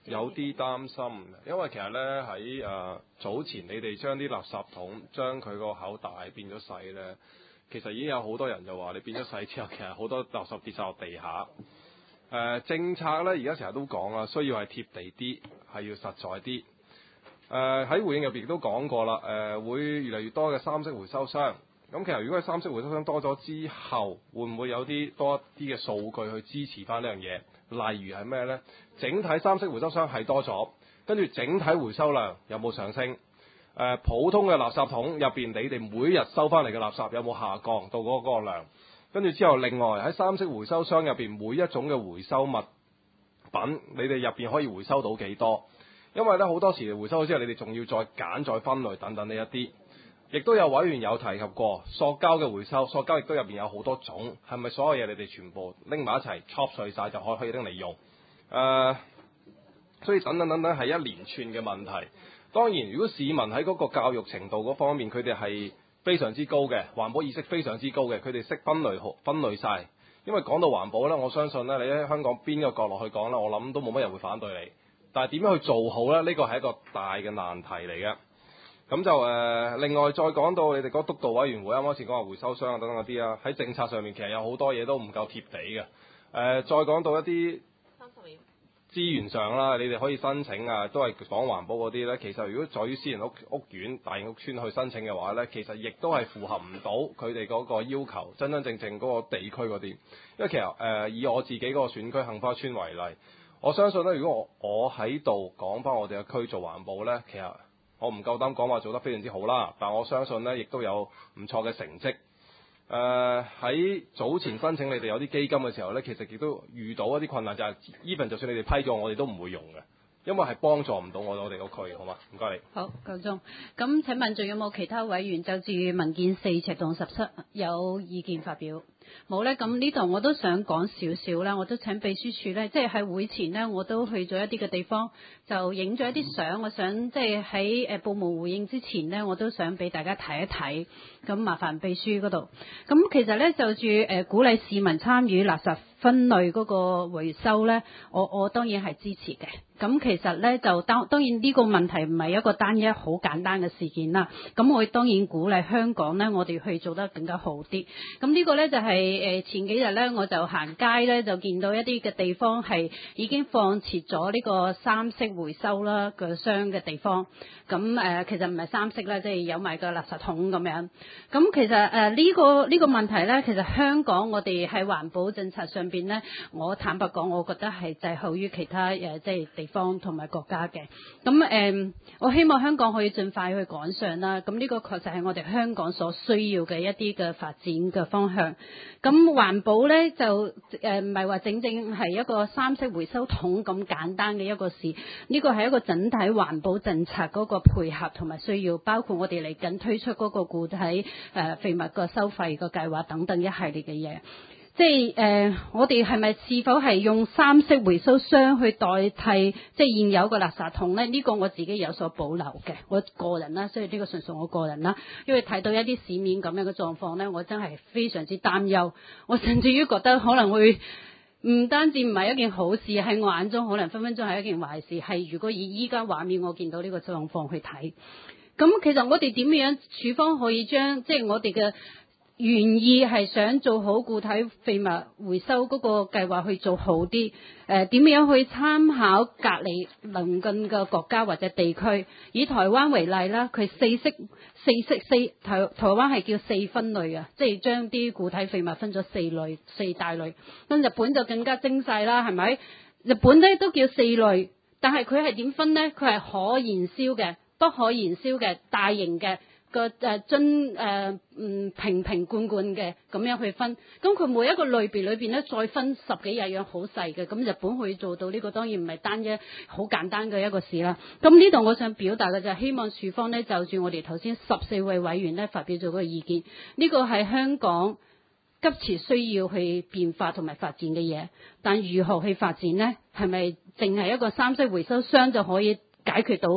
有啲擔心，因為其實咧喺誒早前你哋將啲垃圾桶將佢個口大變咗細咧，其實已經有好多人就話你變咗細之後，其實好多垃圾跌晒落地下。誒、呃、政策咧而家成日都講啦，需要係貼地啲，係要實在啲。誒、呃、喺回應入邊亦都講過啦，誒、呃、會越嚟越多嘅三色回收箱。咁其實如果係三色回收箱多咗之後，會唔會有啲多一啲嘅數據去支持翻呢樣嘢？例如係咩呢？整體三色回收箱係多咗，跟住整體回收量有冇上升？誒、呃、普通嘅垃圾桶入邊，你哋每日收翻嚟嘅垃圾有冇下降到嗰個量？跟住之後，另外喺三色回收箱入邊，每一種嘅回收物品，你哋入邊可以回收到幾多？因為咧好多時回收咗之後，你哋仲要再揀、再分類等等呢一啲。亦都有委員有提及過，塑膠嘅回收，塑膠亦都入邊有好多種，係咪所有嘢你哋全部拎埋一齊 chop 碎晒就可可以拎嚟用？誒、呃，所以等等等等係一連串嘅問題。當然，如果市民喺嗰個教育程度嗰方面，佢哋係非常之高嘅，環保意識非常之高嘅，佢哋識分類分類晒。因為講到環保咧，我相信咧，你喺香港邊個角落去講咧，我諗都冇乜人會反對你。但係點樣去做好咧？呢個係一個大嘅難題嚟嘅。咁就誒、呃，另外再講到你哋嗰督導委員會啱啱先講話回收箱啊等等嗰啲啊，喺政策上面其實有好多嘢都唔夠貼地嘅。誒、呃，再講到一啲資源上啦，你哋可以申請啊，都係講環保嗰啲咧。其實如果在於私人屋屋苑、大型屋邨去申請嘅話咧，其實亦都係符合唔到佢哋嗰個要求，真真正正嗰個地區嗰啲。因為其實誒、呃，以我自己嗰個選區杏花邨為例，我相信咧，如果我我喺度講翻我哋嘅區做環保咧，其實我唔夠膽講話做得非常之好啦，但我相信咧，亦都有唔錯嘅成績。誒、呃、喺早前申請你哋有啲基金嘅時候咧，其實亦都遇到一啲困難，就係 even 就算你哋批咗，我哋都唔會用嘅，因為係幫助唔到我我哋個區，好嘛？唔該你。 好，夠鐘。咁請問仲有冇其他委員就住文件四尺同十七有意見發表？冇咧，咁呢度我都想講少少啦，我都請秘書處咧，即係喺會前呢，我都去咗一啲嘅地方，就影咗一啲相，我想即係喺誒部門回應之前呢，我都想俾大家睇一睇，咁麻煩秘書嗰度。咁其實咧就住誒、呃、鼓勵市民參與垃圾分類嗰個回收咧，我我當然係支持嘅。咁其實咧就當當然呢個問題唔係一個單一好簡單嘅事件啦。咁我當然鼓勵香港咧，我哋去做得更加好啲。咁呢個咧就係、是、誒前幾日咧我就行街咧就見到一啲嘅地方係已經放設咗呢個三色回收啦個箱嘅地方。咁誒、呃、其實唔係三色啦，即係有埋個垃圾桶咁樣。咁其實誒呢、呃這個呢、這個問題咧，其實香港我哋喺環保政策上邊咧，我坦白講，我覺得係滯後於其他誒、呃、即係地方同埋國家嘅。咁誒、呃，我希望香港可以盡快去趕上啦。咁呢個確實係我哋香港所需要嘅一啲嘅發展嘅方向。咁環保咧就誒唔係話整整係一個三色回收桶咁簡單嘅一個事，呢個係一個整體環保政策嗰個配合同埋需要，包括我哋嚟緊推出嗰個固體誒廢物個收費個計劃等等一系列嘅嘢。即係誒、呃，我哋係咪是否係用三色回收箱去代替即係現有嘅垃圾桶咧？呢、這個我自己有所保留嘅，我個人啦，所以呢個純屬我個人啦。因為睇到一啲市面咁樣嘅狀況咧，我真係非常之擔憂。我甚至於覺得可能會唔單止唔係一件好事，喺我眼中可能分分鐘係一件壞事。係如果以依家畫面我見到呢個狀況去睇，咁其實我哋點樣處方可以將即係我哋嘅原意係想做好固體廢物回收嗰個計劃去做好啲，誒點樣去參考隔離鄰近嘅國家或者地區？以台灣為例啦，佢四色四色四台台灣係叫四分類啊，即係將啲固體廢物分咗四類四大類。咁日本就更加精細啦，係咪？日本咧都叫四類，但係佢係點分呢？佢係可燃燒嘅、不可燃燒嘅、大型嘅。個誒樽誒嗯瓶瓶罐罐嘅咁樣去分，咁佢每一個類別裏邊咧再分十幾廿樣好細嘅，咁日本可以做到呢個當然唔係單一好簡單嘅一個事啦。咁呢度我想表達嘅就係希望處方咧就住我哋頭先十四位委員咧發表咗個意見，呢個係香港急切需要去變化同埋發展嘅嘢，但如何去發展呢？係咪淨係一個三色回收箱就可以解決到呢？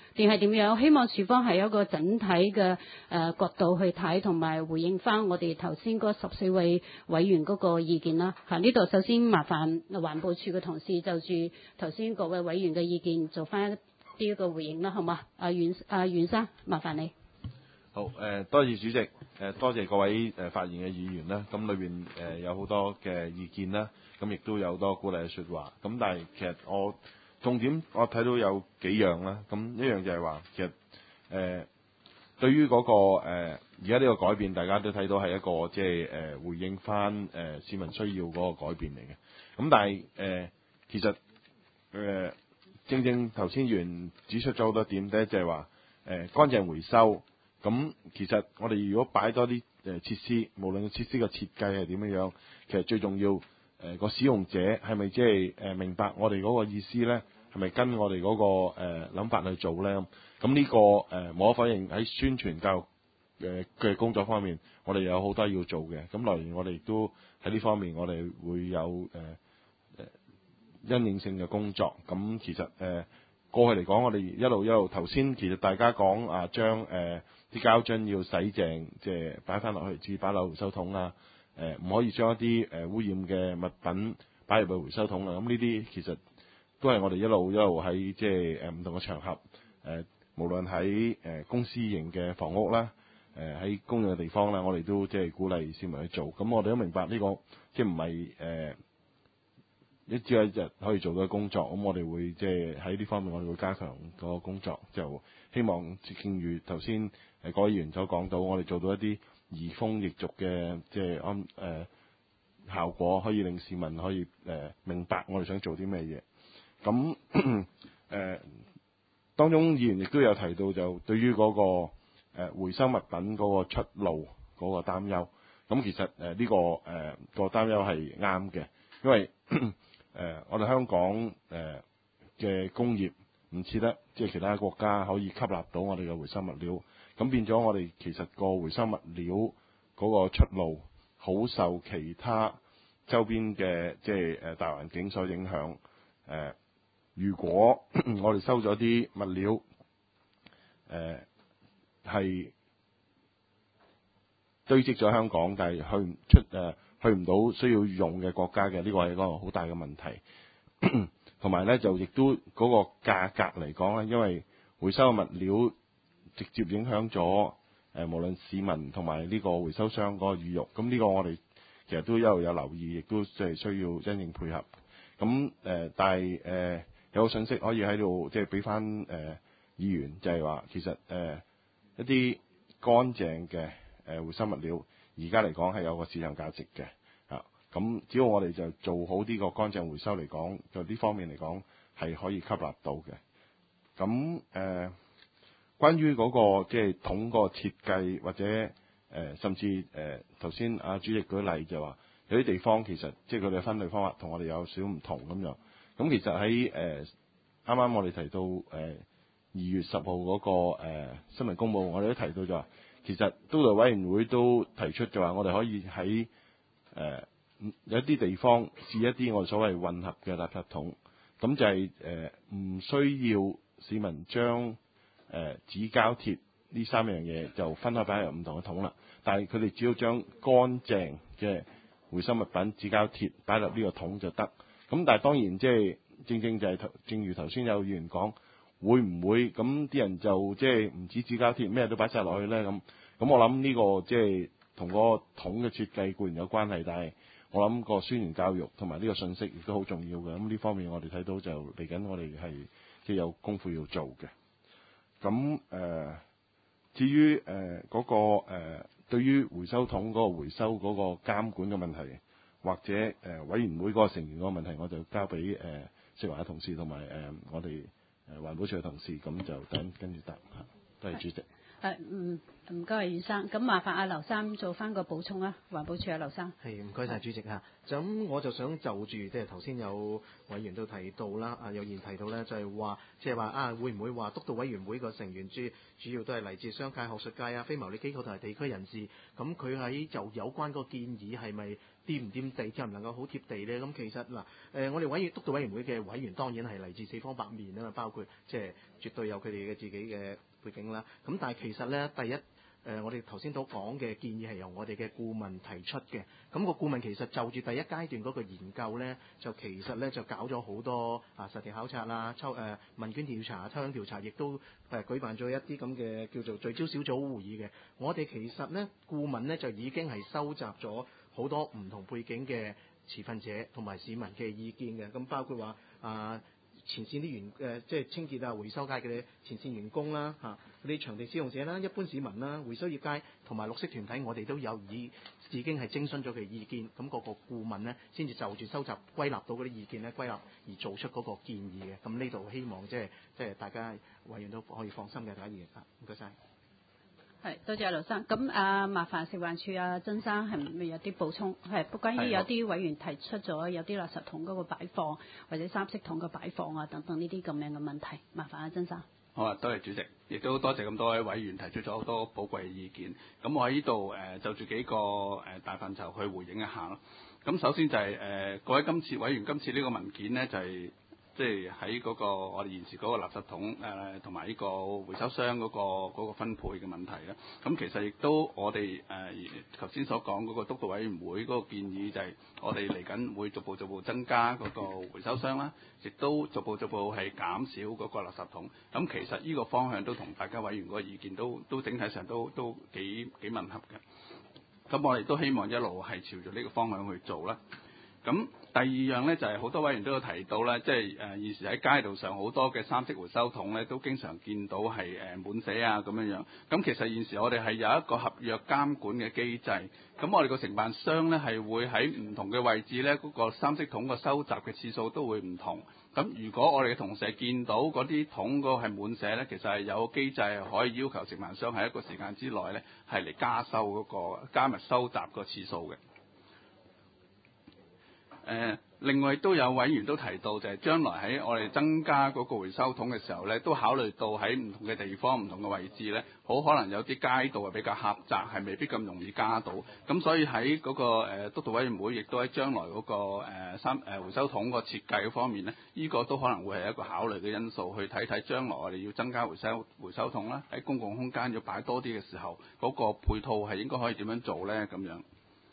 定係點樣？希望署方係一個整體嘅誒、呃、角度去睇，同埋回應翻我哋頭先嗰十四位委員嗰個意見啦。嚇、啊，呢度首先麻煩環保署嘅同事就住頭先各位委員嘅意見做翻一啲嘅回應啦，好嘛？阿袁阿袁生，麻煩你。 好，誒、呃、多謝主席，誒、呃、多謝各位誒、呃、發言嘅議員啦。咁裏邊誒有好多嘅意見啦，咁亦都有好多鼓勵嘅説話。咁但係其實我重點我睇到有幾樣啦。咁一樣就係話，其實誒、呃、對於嗰、那個誒而家呢個改變，大家都睇到係一個即係誒回應翻誒、呃、市民需要嗰個改變嚟嘅。咁但係誒、呃、其實誒、呃、正正頭先議員指出咗好多點，第一就係話誒乾淨回收。咁其實我哋如果擺多啲誒設施，無論個設施嘅設計係點樣樣，其實最重要誒個、呃、使用者係咪即係誒明白我哋嗰個意思咧？係咪跟我哋嗰、那個誒諗、呃、法去做咧？咁呢、這個誒、呃、無可否認喺宣傳教育誒嘅工作方面，我哋有好多要做嘅。咁來年我哋亦都喺呢方面，我哋會有誒誒、呃、因應性嘅工作。咁其實誒、呃、過去嚟講，我哋一路一路頭先，其實大家講啊，將誒。呃啲膠樽要洗淨，即係擺翻落去，至擺落回收桶啊！誒、呃，唔可以將一啲誒、呃、污染嘅物品擺入去回收桶啊！咁呢啲其實都係我哋一路一路喺即係誒唔同嘅場合，誒、呃、無論喺誒、呃、公司型嘅房屋啦，誒、呃、喺公用嘅地方啦，我哋都即係鼓勵市民去做。咁我哋都明白呢、這個即係唔係誒一朝一日可以做到嘅工作。咁我哋會即係喺呢方面，我哋會加強個工作，就希望正如頭先。誒各位議員所講到，我哋做到一啲移風易俗嘅即係安誒效果，可以令市民可以誒、呃、明白我哋想做啲咩嘢。咁誒、呃、當中議員亦都有提到，就對於嗰、那個、呃、回收物品嗰個出路嗰個擔憂。咁其實誒呢、呃這個誒、呃這個擔憂係啱嘅，因為誒、呃、我哋香港誒嘅、呃、工業唔似得即係其他國家可以吸納到我哋嘅回收物料。咁變咗，我哋其實個回收物料嗰個出路，好受其他周邊嘅即係誒大環境所影響。誒、呃，如果我哋收咗啲物料，誒、呃、係堆積咗香港，但係去唔出誒、呃、去唔到需要用嘅國家嘅，呢、這個係一個好大嘅問題。同埋咧，就亦都嗰個價格嚟講咧，因為回收嘅物料。直接影響咗誒、呃，無論市民同埋呢個回收商嗰個意欲。咁呢個我哋其實都一路有留意，亦都即係需要因應配合。咁誒、呃，但係誒、呃、有個信息可以喺度即係俾翻誒議員，就係、是、話其實誒、呃、一啲乾淨嘅誒回收物料，而家嚟講係有個市場價值嘅啊。咁只要我哋就做好呢個乾淨回收嚟講，就呢方面嚟講係可以吸納到嘅。咁誒。呃關於嗰、那個即係、就是、桶個設計，或者誒、呃、甚至誒頭先阿主席舉例就話，有啲地方其實即係佢哋嘅分類方法同我哋有少唔同咁樣。咁其實喺誒啱啱我哋提到誒二、呃、月十號嗰個、呃、新聞公佈，我哋都提到就話，其實督導委員會都提出就話，我哋可以喺誒、呃、有一啲地方試一啲我哋所謂混合嘅垃圾桶，咁就係誒唔需要市民將誒、呃、紙膠鐵呢三樣嘢就分開擺入唔同嘅桶啦，但係佢哋只要將乾淨嘅回收物品紙膠鐵擺入呢個桶就得。咁但係當然即係正正就係頭，正如頭先有議員講，會唔會咁啲人就即係唔止紙膠鐵咩都擺晒落去咧？咁咁我諗呢個即係同個桶嘅設計固然有關係，但係我諗個宣傳教育同埋呢個信息亦都好重要嘅。咁呢方面我哋睇到就嚟緊，我哋係即係有功夫要做嘅。咁誒、呃，至於誒嗰個誒、呃，對於回收桶嗰個回收嗰個監管嘅問題，或者誒、呃、委員會嗰個成員嗰個問題，我就交俾誒食環嘅同事同埋誒我哋誒環保署嘅同事，咁就等跟住答。多謝主席。 誒嗯唔該，袁生。咁麻煩阿劉生做翻個補充啊，環保署阿劉生。 係唔該晒主席嚇。咁我就想就住即係頭先有委員都提到啦，啊有議員提到咧，就係話即係話啊，會唔會話督導委員會個成員主主要都係嚟自商界、學術界啊、非牟利機構同埋地區人士？咁佢喺就有關個建議係咪掂唔掂地，能唔能夠好貼地咧？咁其實嗱，誒我哋委員督導委員會嘅委員當然係嚟自四方八面啊嘛，包括即係絕對有佢哋嘅自己嘅背景啦。咁但係其實咧，第一誒、呃、我哋頭先都講嘅建議係由我哋嘅顧問提出嘅。咁、個顧問其實就住第一階段嗰個研究咧，就其實咧就搞咗好多啊實地考察啦、抽誒、呃、問卷調查、抽樣調查，亦都誒、呃、舉辦咗一啲咁嘅叫做聚焦小組會議嘅。我哋其實咧顧問咧就已經係收集咗好多唔同背景嘅持份者同埋市民嘅意見嘅。咁包括話啊前線啲員誒即係清潔啊、回收界嘅前線員工啦嚇，嗰啲場地使用者啦、一般市民啦、回收業界同埋綠色團體，我哋都有已已經係徵詢咗佢意見。咁、嗰個顧問呢，先至就住收集歸納到嗰啲意見咧，歸納而做出嗰個建議嘅。咁呢度希望即係即係大家委員都可以放心嘅，大家議員啊，唔該晒。 係，多謝阿劉生。咁啊，麻煩食環署啊，曾生係咪有啲補充？係，關於有啲委員提出咗有啲垃圾桶嗰個擺放或者三色桶嘅擺放啊等等呢啲咁樣嘅問題，麻煩阿曾生。 好啊，多謝主席，亦都多謝咁多位委員提出咗好多寶貴嘅意見。咁我喺呢度誒就住幾個誒大範疇去回應一下咯。咁首先就係、是、誒、呃、各位今次委員今次呢個文件呢，就係即係喺嗰個我哋現時嗰個垃圾桶誒同埋呢個回收箱嗰、那個嗰、那個分配嘅問題咧。咁其實亦都我哋誒頭先所講嗰個督導委員會嗰個建議就係我哋嚟緊會逐步逐步增加嗰個回收箱啦，亦都逐步逐步係減少嗰個垃圾桶。咁其實呢個方向都同大家委員嗰個意見都都整體上都都幾幾吻合嘅。咁我哋都希望一路係朝住呢個方向去做啦。咁第二樣咧就係、是、好多委員都有提到咧，即係誒現時喺街道上好多嘅三色回收桶咧，都經常見到係誒、呃、滿瀉啊咁樣樣。咁其實現時我哋係有一個合約監管嘅機制，咁我哋個承辦商咧係會喺唔同嘅位置咧，嗰、那個三色桶個收集嘅次數都會唔同。咁如果我哋嘅同事見到嗰啲桶嗰個係滿瀉咧，其實係有機制可以要求承辦商喺一個時間之內咧係嚟加收嗰、那個加密收集個次數嘅。誒、呃，另外都有委員都提到，就係將來喺我哋增加嗰個回收桶嘅時候咧，都考慮到喺唔同嘅地方、唔同嘅位置咧，好可能有啲街道係比較狹窄，係未必咁容易加到。咁所以喺嗰、那個誒、呃、督導委員會，亦都喺將來嗰、那個誒三誒回收桶個設計方面咧，呢、這個都可能會係一個考慮嘅因素，去睇睇將來我哋要增加回收回收桶啦，喺公共空間要擺多啲嘅時候，嗰、那個配套係應該可以點樣做咧？咁樣。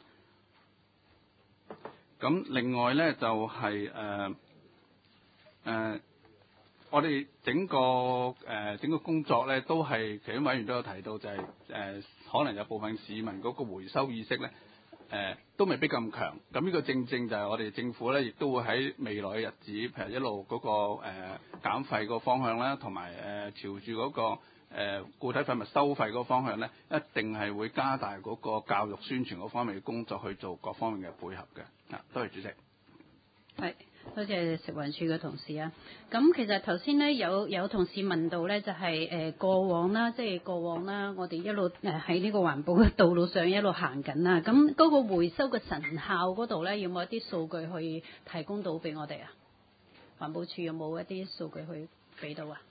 咁另外咧就係誒誒，我哋整個誒、呃、整個工作咧，都係其他委員都有提到、就係，就係誒可能有部分市民嗰個回收意識咧，誒、呃、都未必咁強。咁呢個正正就係我哋政府咧，亦都會喺未來嘅日子，譬如一路嗰、嗰個誒、呃、減廢個方向啦，同埋誒朝住嗰個誒、呃、固體廢物收費嗰個方向咧，一定係會加大嗰個教育宣傳嗰方面嘅工作，去做各方面嘅配合嘅。啊，多謝主席。 係，多謝食環署嘅同事啊。咁其實頭先咧有有同事問到咧，就係、是、誒、呃、過往啦，即係過往啦，我哋一路誒喺呢個環保嘅道路上一路行緊啦。咁嗰個回收嘅成效嗰度咧，有冇一啲數據去提供到俾我哋啊？環保署有冇一啲數據去俾到啊？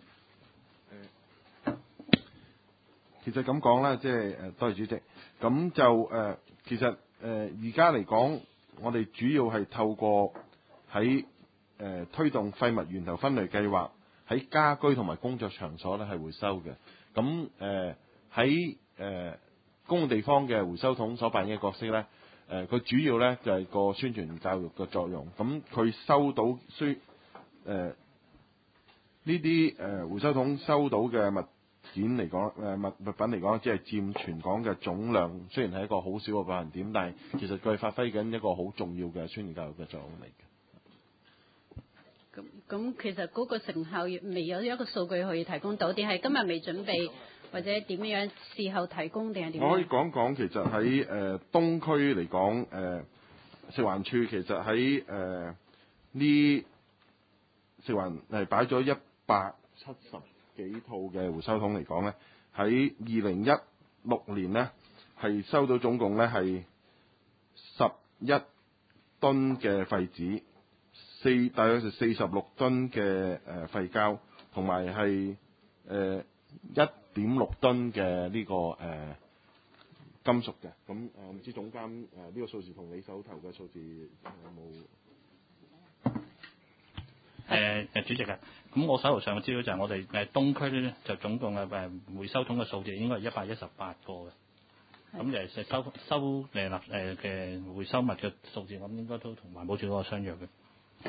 其實咁講啦，即係誒多謝主席。咁就誒、呃，其實誒而家嚟講，我哋主要係透過喺誒、呃、推動廢物源頭分類計劃，喺家居同埋工作場所咧係回收嘅。咁誒喺誒公共地方嘅回收桶所扮演嘅角色咧，誒、呃、佢主要咧就係、是、個宣傳教育嘅作用。咁佢收到需誒呢啲誒回收桶收到嘅物件嚟講，誒物物品嚟講，只係佔全港嘅總量，雖然係一個好少嘅百分點，但係其實佢係發揮緊一個好重要嘅宣傳教育嘅作用嚟嘅。 咁咁其實嗰個成效未有一個數據可以提供到，定係今日未準備，或者點樣事後提供定係點樣？ 我可以講講，其實喺誒、呃、東區嚟講，誒、呃、食環署其實喺誒呢食環係擺咗一百七十幾套嘅回收桶嚟講咧，喺二零一六年呢，係收到總共呢係十一噸嘅廢紙，四大約係四十六噸嘅誒廢膠，同埋係誒一點六噸嘅呢個誒、呃、金屬嘅。咁誒唔知總監誒呢個數字同你手頭嘅數字有冇？ 誒誒主席啊，咁我手頭上嘅資料就係我哋誒東區咧就總共嘅誒回收桶嘅數字應該係一百一十八個嘅，咁就係收收誒垃誒嘅回收物嘅數字，咁應該都同環保署嗰個相約嘅。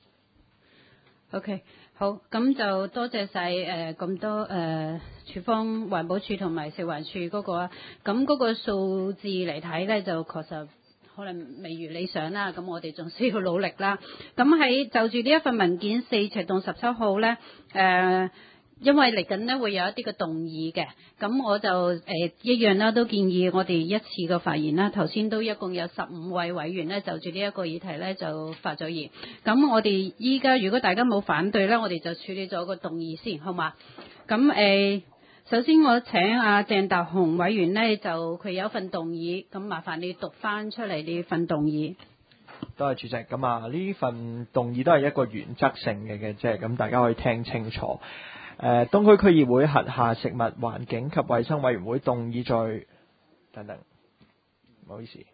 OK， 好，咁就多謝晒誒咁多誒、呃、處方環保署同埋食環署嗰個啊，咁嗰個數字嚟睇咧就確實可能未如理想啦，咁我哋仲需要努力啦。咁喺就住呢一份文件四尺到十七號咧，誒、呃，因為嚟緊咧會有一啲嘅動議嘅，咁我就誒、呃、一樣啦，都建議我哋一次嘅發言啦。頭先都一共有十五位委員咧，就住呢一個議題咧就發咗言。咁我哋依家如果大家冇反對咧，我哋就處理咗個動議先，好嘛？咁誒。呃首先我請阿鄭達鴻委員呢，就佢有一份動議，咁麻煩你讀翻出嚟呢份動議。 多謝主席。咁啊，呢份動議都係一個原則性嘅嘅啫，咁大家可以聽清楚。誒、呃，東區區議會轄下食物環境及衛生委員會動議在等等，唔好意思。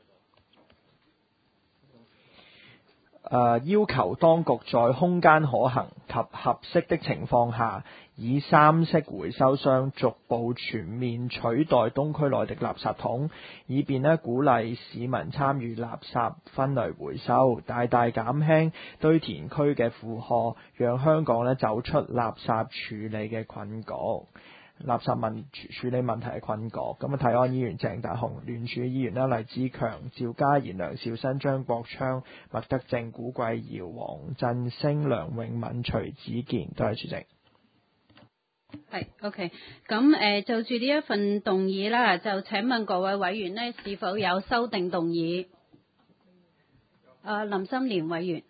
誒、呃，要求當局在空間可行及合適的情況下，以三式回收箱逐步全面取代東區內的垃圾桶，以便呢鼓勵市民參與垃圾分類回收，大大減輕堆填區嘅負荷，讓香港呢走出垃圾處理嘅困局。垃圾問處理問題嘅困局。咁啊，提案議員鄭達鴻、聯署議員啦，黎志強、趙家賢、梁兆新、張國昌、麥德正、古貴堯、黃振星、梁永敏、徐子健。多謝主席。 係 OK， 咁誒、呃、就住呢一份動議啦，就請問各位委員呢是否有修訂動議？啊，林心蓮委員。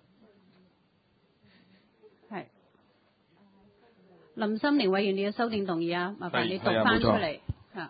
林心蓮委員，你要修訂動議啊？麻煩你讀翻出嚟。嚇。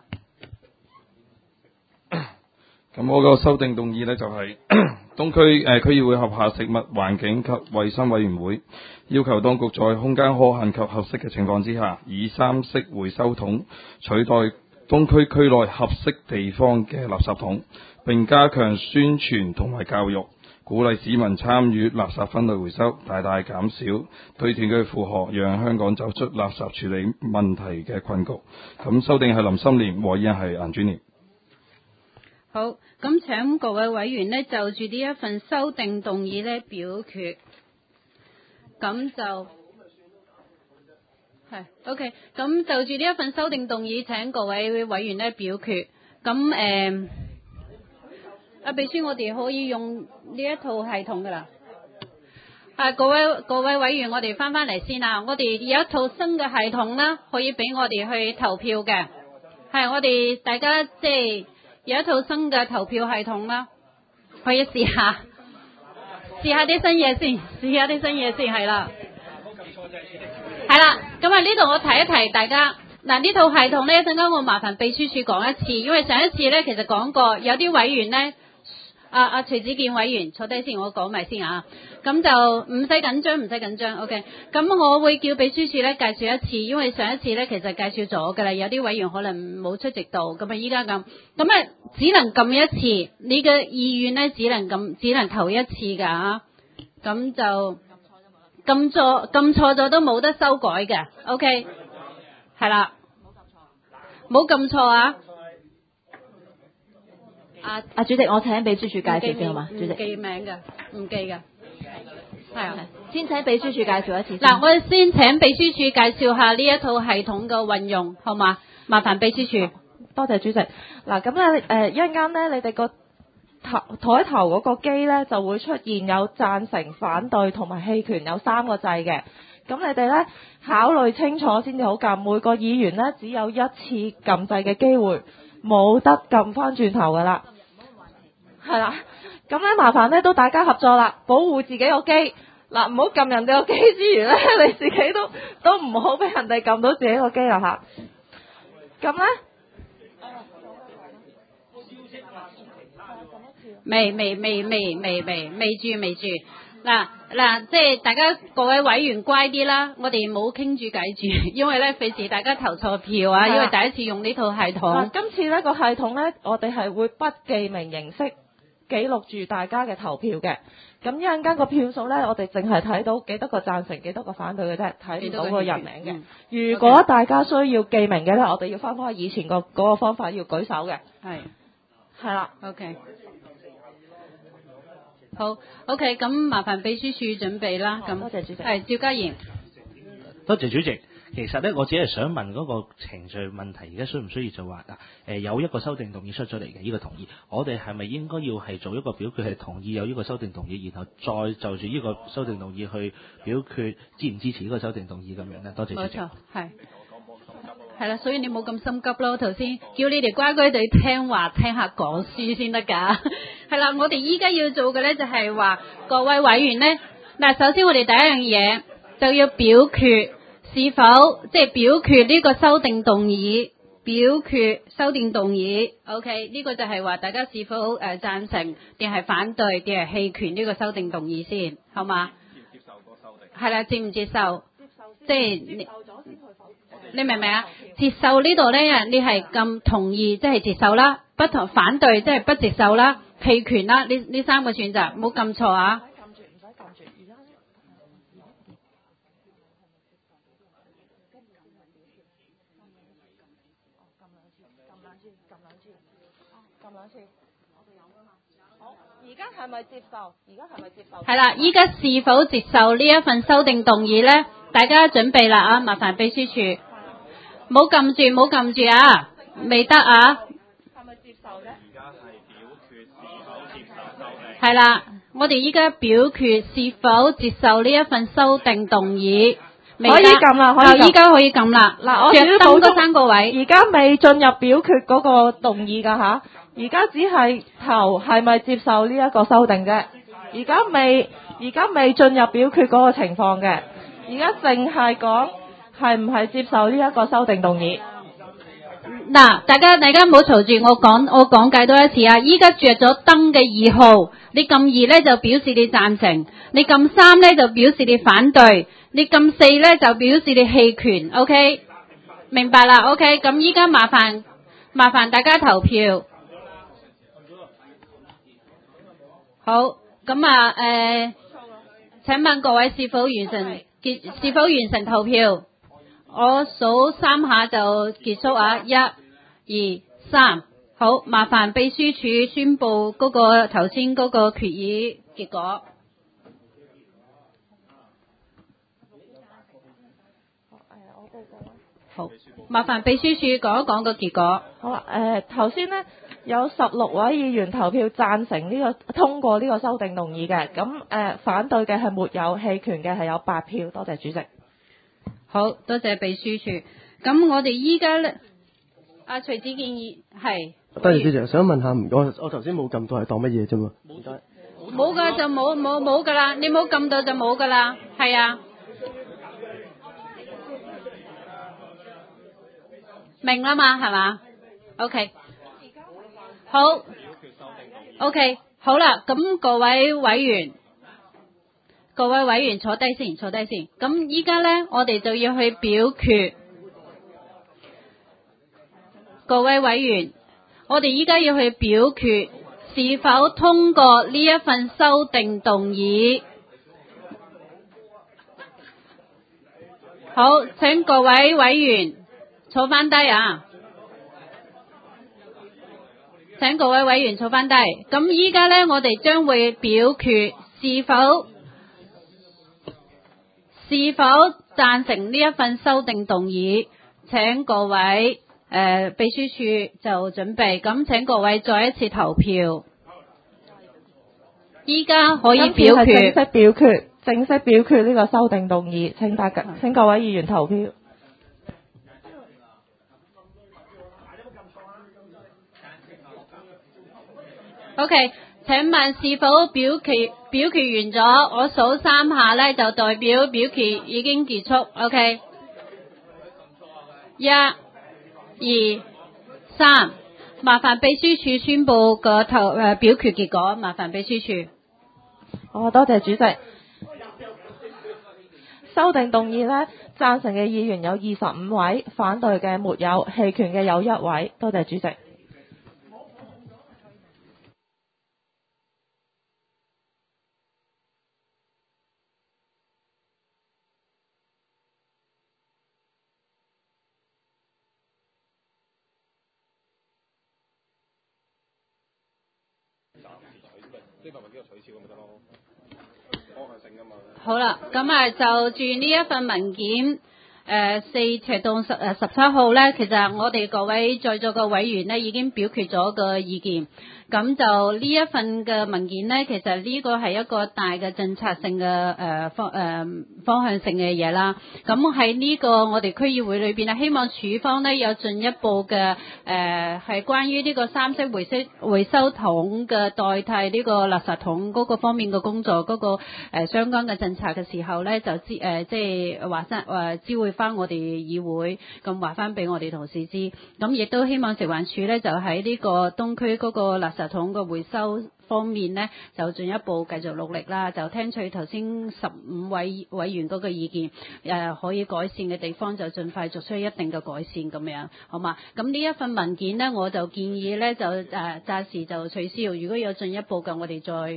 咁我個修訂動議呢，就係、是、東區誒區議會轄下食物環境及衛生委員會要求當局在空間可行及合適嘅情況之下，以三式回收桶取代東區區內合適地方嘅垃圾桶，並加強宣傳同埋教育，鼓勵市民參與垃圾分類回收，大大減少堆填區負荷，讓香港走出垃圾處理問題嘅困局。咁修訂係林心蓮，和議人係顏專廉。 好，咁請各位委員呢就住呢一份修訂動議呢表決。咁就係 OK， 咁就住呢一份修訂動議，請各位委員呢表決。咁誒。呃啊，秘書，我哋可以用呢一套系統噶啦。啊，各位各位委員，我哋翻翻嚟先啦。我哋有一套新嘅系統啦，可以俾我哋去投票嘅。係，我哋大家即係有一套新嘅投票系統啦，可以試下，試下啲新嘢先，試下啲新嘢先，係啦。係啦，咁啊呢度我提一提大家。嗱，呢套系統呢，一陣間我麻煩秘書處講一次，因為上一次呢，其實講過，有啲委員呢。啊啊，徐子健委員坐低先，我講埋先啊。咁就唔使緊張，唔使緊張。OK， 咁我會叫秘書處咧介紹一次，因為上一次咧其實介紹咗㗎啦，有啲委員可能冇出席到，咁啊依家咁，咁啊只能撳一次，你嘅意願咧只能撳，只能投一次㗎嚇。咁就撳錯，撳錯咗都冇得修改嘅。OK， 係啦，冇撳錯啊。 啊啊！主席，我請秘書處介紹先好嘛？主席， 唔記名㗎，唔記㗎，係啊。 先請秘書處介紹一次。 嗱，我哋先請秘書處介紹下呢一套系統嘅運用，好嘛？麻煩秘書處。 多謝主席。嗱，咁咧誒一陣間咧，你哋個頭枱頭嗰個機咧就會出現有贊成、反對同埋棄權有三個掣嘅。咁你哋咧考慮清楚先至好撳。每個議員咧只有一次撳掣嘅機會。冇得撳翻轉頭噶啦，係啦，咁咧麻煩咧都大家合作啦，保護自己個機，嗱唔好撳人哋個機之餘咧，你自己都都唔好俾人哋撳到自己個機啦吓。咁咧， 未未未未未未未住未住。嗱嗱，即係大家各位委員乖啲啦，我哋冇傾住計住，因為咧費事大家投錯票啊，因為第一次用呢套系統。 嗱，今次呢個系統咧，我哋係會不記名形式記錄住大家嘅投票嘅。咁一陣間個票數咧，我哋淨係睇到幾多個贊成，幾多個反對嘅啫，睇唔到個人名嘅。 嗯、 如果大家需要記名嘅咧，我哋要翻返以前個嗰個方法，要舉手嘅。 係。 係啦。 OK。好 ，OK， 咁麻煩秘書處準備啦。咁多謝主席。 係趙家賢。 多謝主席。其實咧，我只係想問嗰個程序問題，而家需唔需要就話嗱？誒有一個修訂動議出咗嚟嘅，呢個同意，我哋係咪應該要係做一個表決，係同意有呢個修訂動議，然後再就住呢個修訂動議去表決支唔支持呢個修訂動議咁樣咧？多謝主席。 冇錯，係。係啦，所以你冇咁心急咯。頭先叫你哋乖乖地聽話，聽下講書先得㗎。係啦，我哋依家要做嘅咧就係話各位委員咧，嗱，首先我哋第一樣嘢就要表決是否即係表決呢個修訂動議，表決修訂動議。OK， 呢個就係話大家是否誒贊成定係反對定係棄權呢個修訂動議先，好嘛？接唔接受個修訂？係啦，接唔接受？即係你你明唔明啊？接受呢度咧，你係咁同意，即係接受啦；不同反對，即係不接受啦；棄權啦，呢呢三個選擇，唔好撳錯啊！ 而家係咪接受？而家係咪接受？ 係啦，依家是否接受呢一份修訂動議咧？大家準備啦啊！麻煩秘書處，唔好撳住，唔好撳住啊！未得啊！ 係咪接受咧？而家係表決是否接受修訂。 係啦，我哋依家表決是否接受呢一份修訂動議。 可以撳啦，可以撳。 依家可以撳啦。 嗱，我着燈嗰少補充三個位。 而家未進入表決嗰個動議㗎吓，而家只係投係咪接受呢一個修訂啫。而家未，而家未進入表決嗰個情況嘅。而家淨係講係唔係接受呢一個修訂動議。 嗱，大家大家唔好嘈住，我講我講解多一次啊！依家着咗燈嘅二號，你撳二咧就表示你贊成，你撳三咧就表示你反對，你撳四咧就表示你棄權。OK， 明白啦。OK， 咁依家麻煩麻煩大家投票。好，咁啊誒，請問各位是否完成結是否完成投票？我數三下就結束啊！一、二、三，好，麻煩秘書處宣佈嗰個頭先嗰個決議結果。好，麻煩秘書處講一講個結果。 好啊，誒頭先呢有十六位議員投票贊成呢、這個通過呢個修訂動議嘅，咁誒、呃、反對嘅係沒有，棄權嘅係有八票。多謝主席。 好多謝秘書處。咁我哋依家咧，阿徐子健議係。 多謝主席，想問下，我我頭先冇撳到係當乜嘢啫嘛？ 冇噶就冇冇冇噶啦，你冇撳到就冇噶啦，係啊。明啦嘛，係嘛 ？OK。好。OK， 好啦，咁各位委員。各位委員坐低先，坐低先。咁依家呢，我哋就要去表決。各位委員，我哋依家要去表決是否通過呢一份修訂動議。好，請各位委員坐翻低啊！請各位委員坐翻低。咁依家呢，我哋將會表決是否。是否贊成呢一份修訂動議？請各位誒、呃、秘書處就準備，咁請各位再一次投票。依家可以表決。 正式表決，正式表決呢個修訂動議。請大家，請各位議員投票。 OK。請問是否表決表決完咗？我數三下咧，就代表表決已經結束。OK， 一、二、三。 麻煩秘書處宣佈個投誒、呃、表決結果，麻煩秘書處。 哦，多謝主席。修訂動議呢，贊成嘅議員有二十五位，反對嘅沒有，棄權嘅有一位。多謝主席。 呢份文件取消咁咪得咯，方向性㗎嘛。 好啦，咁啊就住呢一份文件，誒四斜到十誒十七號咧，其實我哋各位在座嘅委員咧已經表決咗個意見。咁就呢一份嘅文件呢，其實呢個係一個大嘅政策性嘅誒、呃、方誒、呃、方向性嘅嘢啦。咁喺呢個我哋區議會裏邊呢，希望署方呢有進一步嘅誒係關於呢個三色回收回收桶嘅代替呢個垃圾桶嗰個方面嘅工作，嗰、那個誒、呃、相關嘅政策嘅時候呢，就知誒、呃、即係話翻誒知會翻我哋議會，咁話翻俾我哋同事知。咁亦都希望食環署呢，就喺呢個東區嗰個垃圾垃圾桶嘅回收方面呢，就進一步繼續努力啦。就聽取頭先十五位委員嗰個意見，誒、呃、可以改善嘅地方就盡快作出一定嘅改善咁樣，好嘛？咁呢一份文件呢，我就建議呢，就誒暫、呃、時就取消。如果有進一步嘅，我哋再。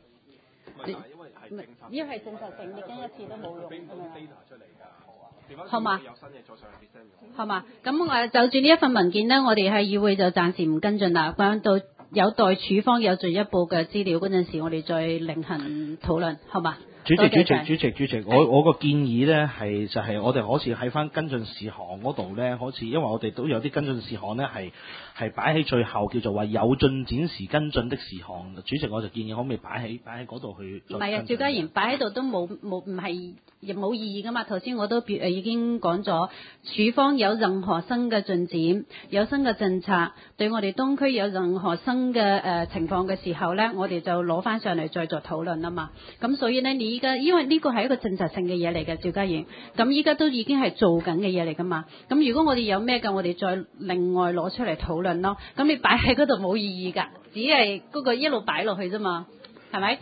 因為係政策性，你跟一次都冇用。好嘛？好嘛？咁我就住呢一份文件呢，我哋喺議會就暫時唔跟進啦。講到有待處方有進一步嘅資料嗰陣時，我哋再另行討論，好嘛？ 主席，主席，主席，主席，我我個建議呢係就係、是、我哋好似喺翻跟進事項嗰度呢，好似因為我哋都有啲跟進事項呢係係擺喺最後，叫做話有進展時跟進的事項。主席，我就建議可唔可以擺喺擺喺嗰度去？ 唔係啊，趙家賢擺喺度都冇冇唔係亦冇意義噶嘛。頭先我都表誒已經講咗，署方有任何新嘅進展，有新嘅政策，對我哋東區有任何新嘅誒、呃、情況嘅時候呢，我哋就攞翻上嚟再做討論啊嘛。咁所以呢，你依家因為呢個係一個政策性嘅嘢嚟嘅，趙家賢，咁依家都已經係做緊嘅嘢嚟噶嘛。咁如果我哋有咩嘅，我哋再另外攞出嚟討論咯。咁你擺喺嗰度冇意義㗎，只係嗰個一路擺落去啫嘛，係咪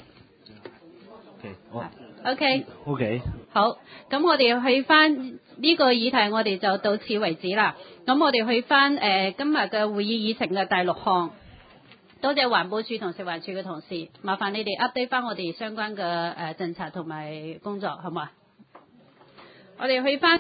？OK OK 好，咁我哋去翻呢個議題，我哋就到此為止啦。咁我哋去翻誒、呃、今日嘅會議議程嘅第六項。多謝環保署同食環署嘅同事，麻煩你哋 update 翻我哋相關嘅誒政策同埋工作，好嘛？我哋去翻。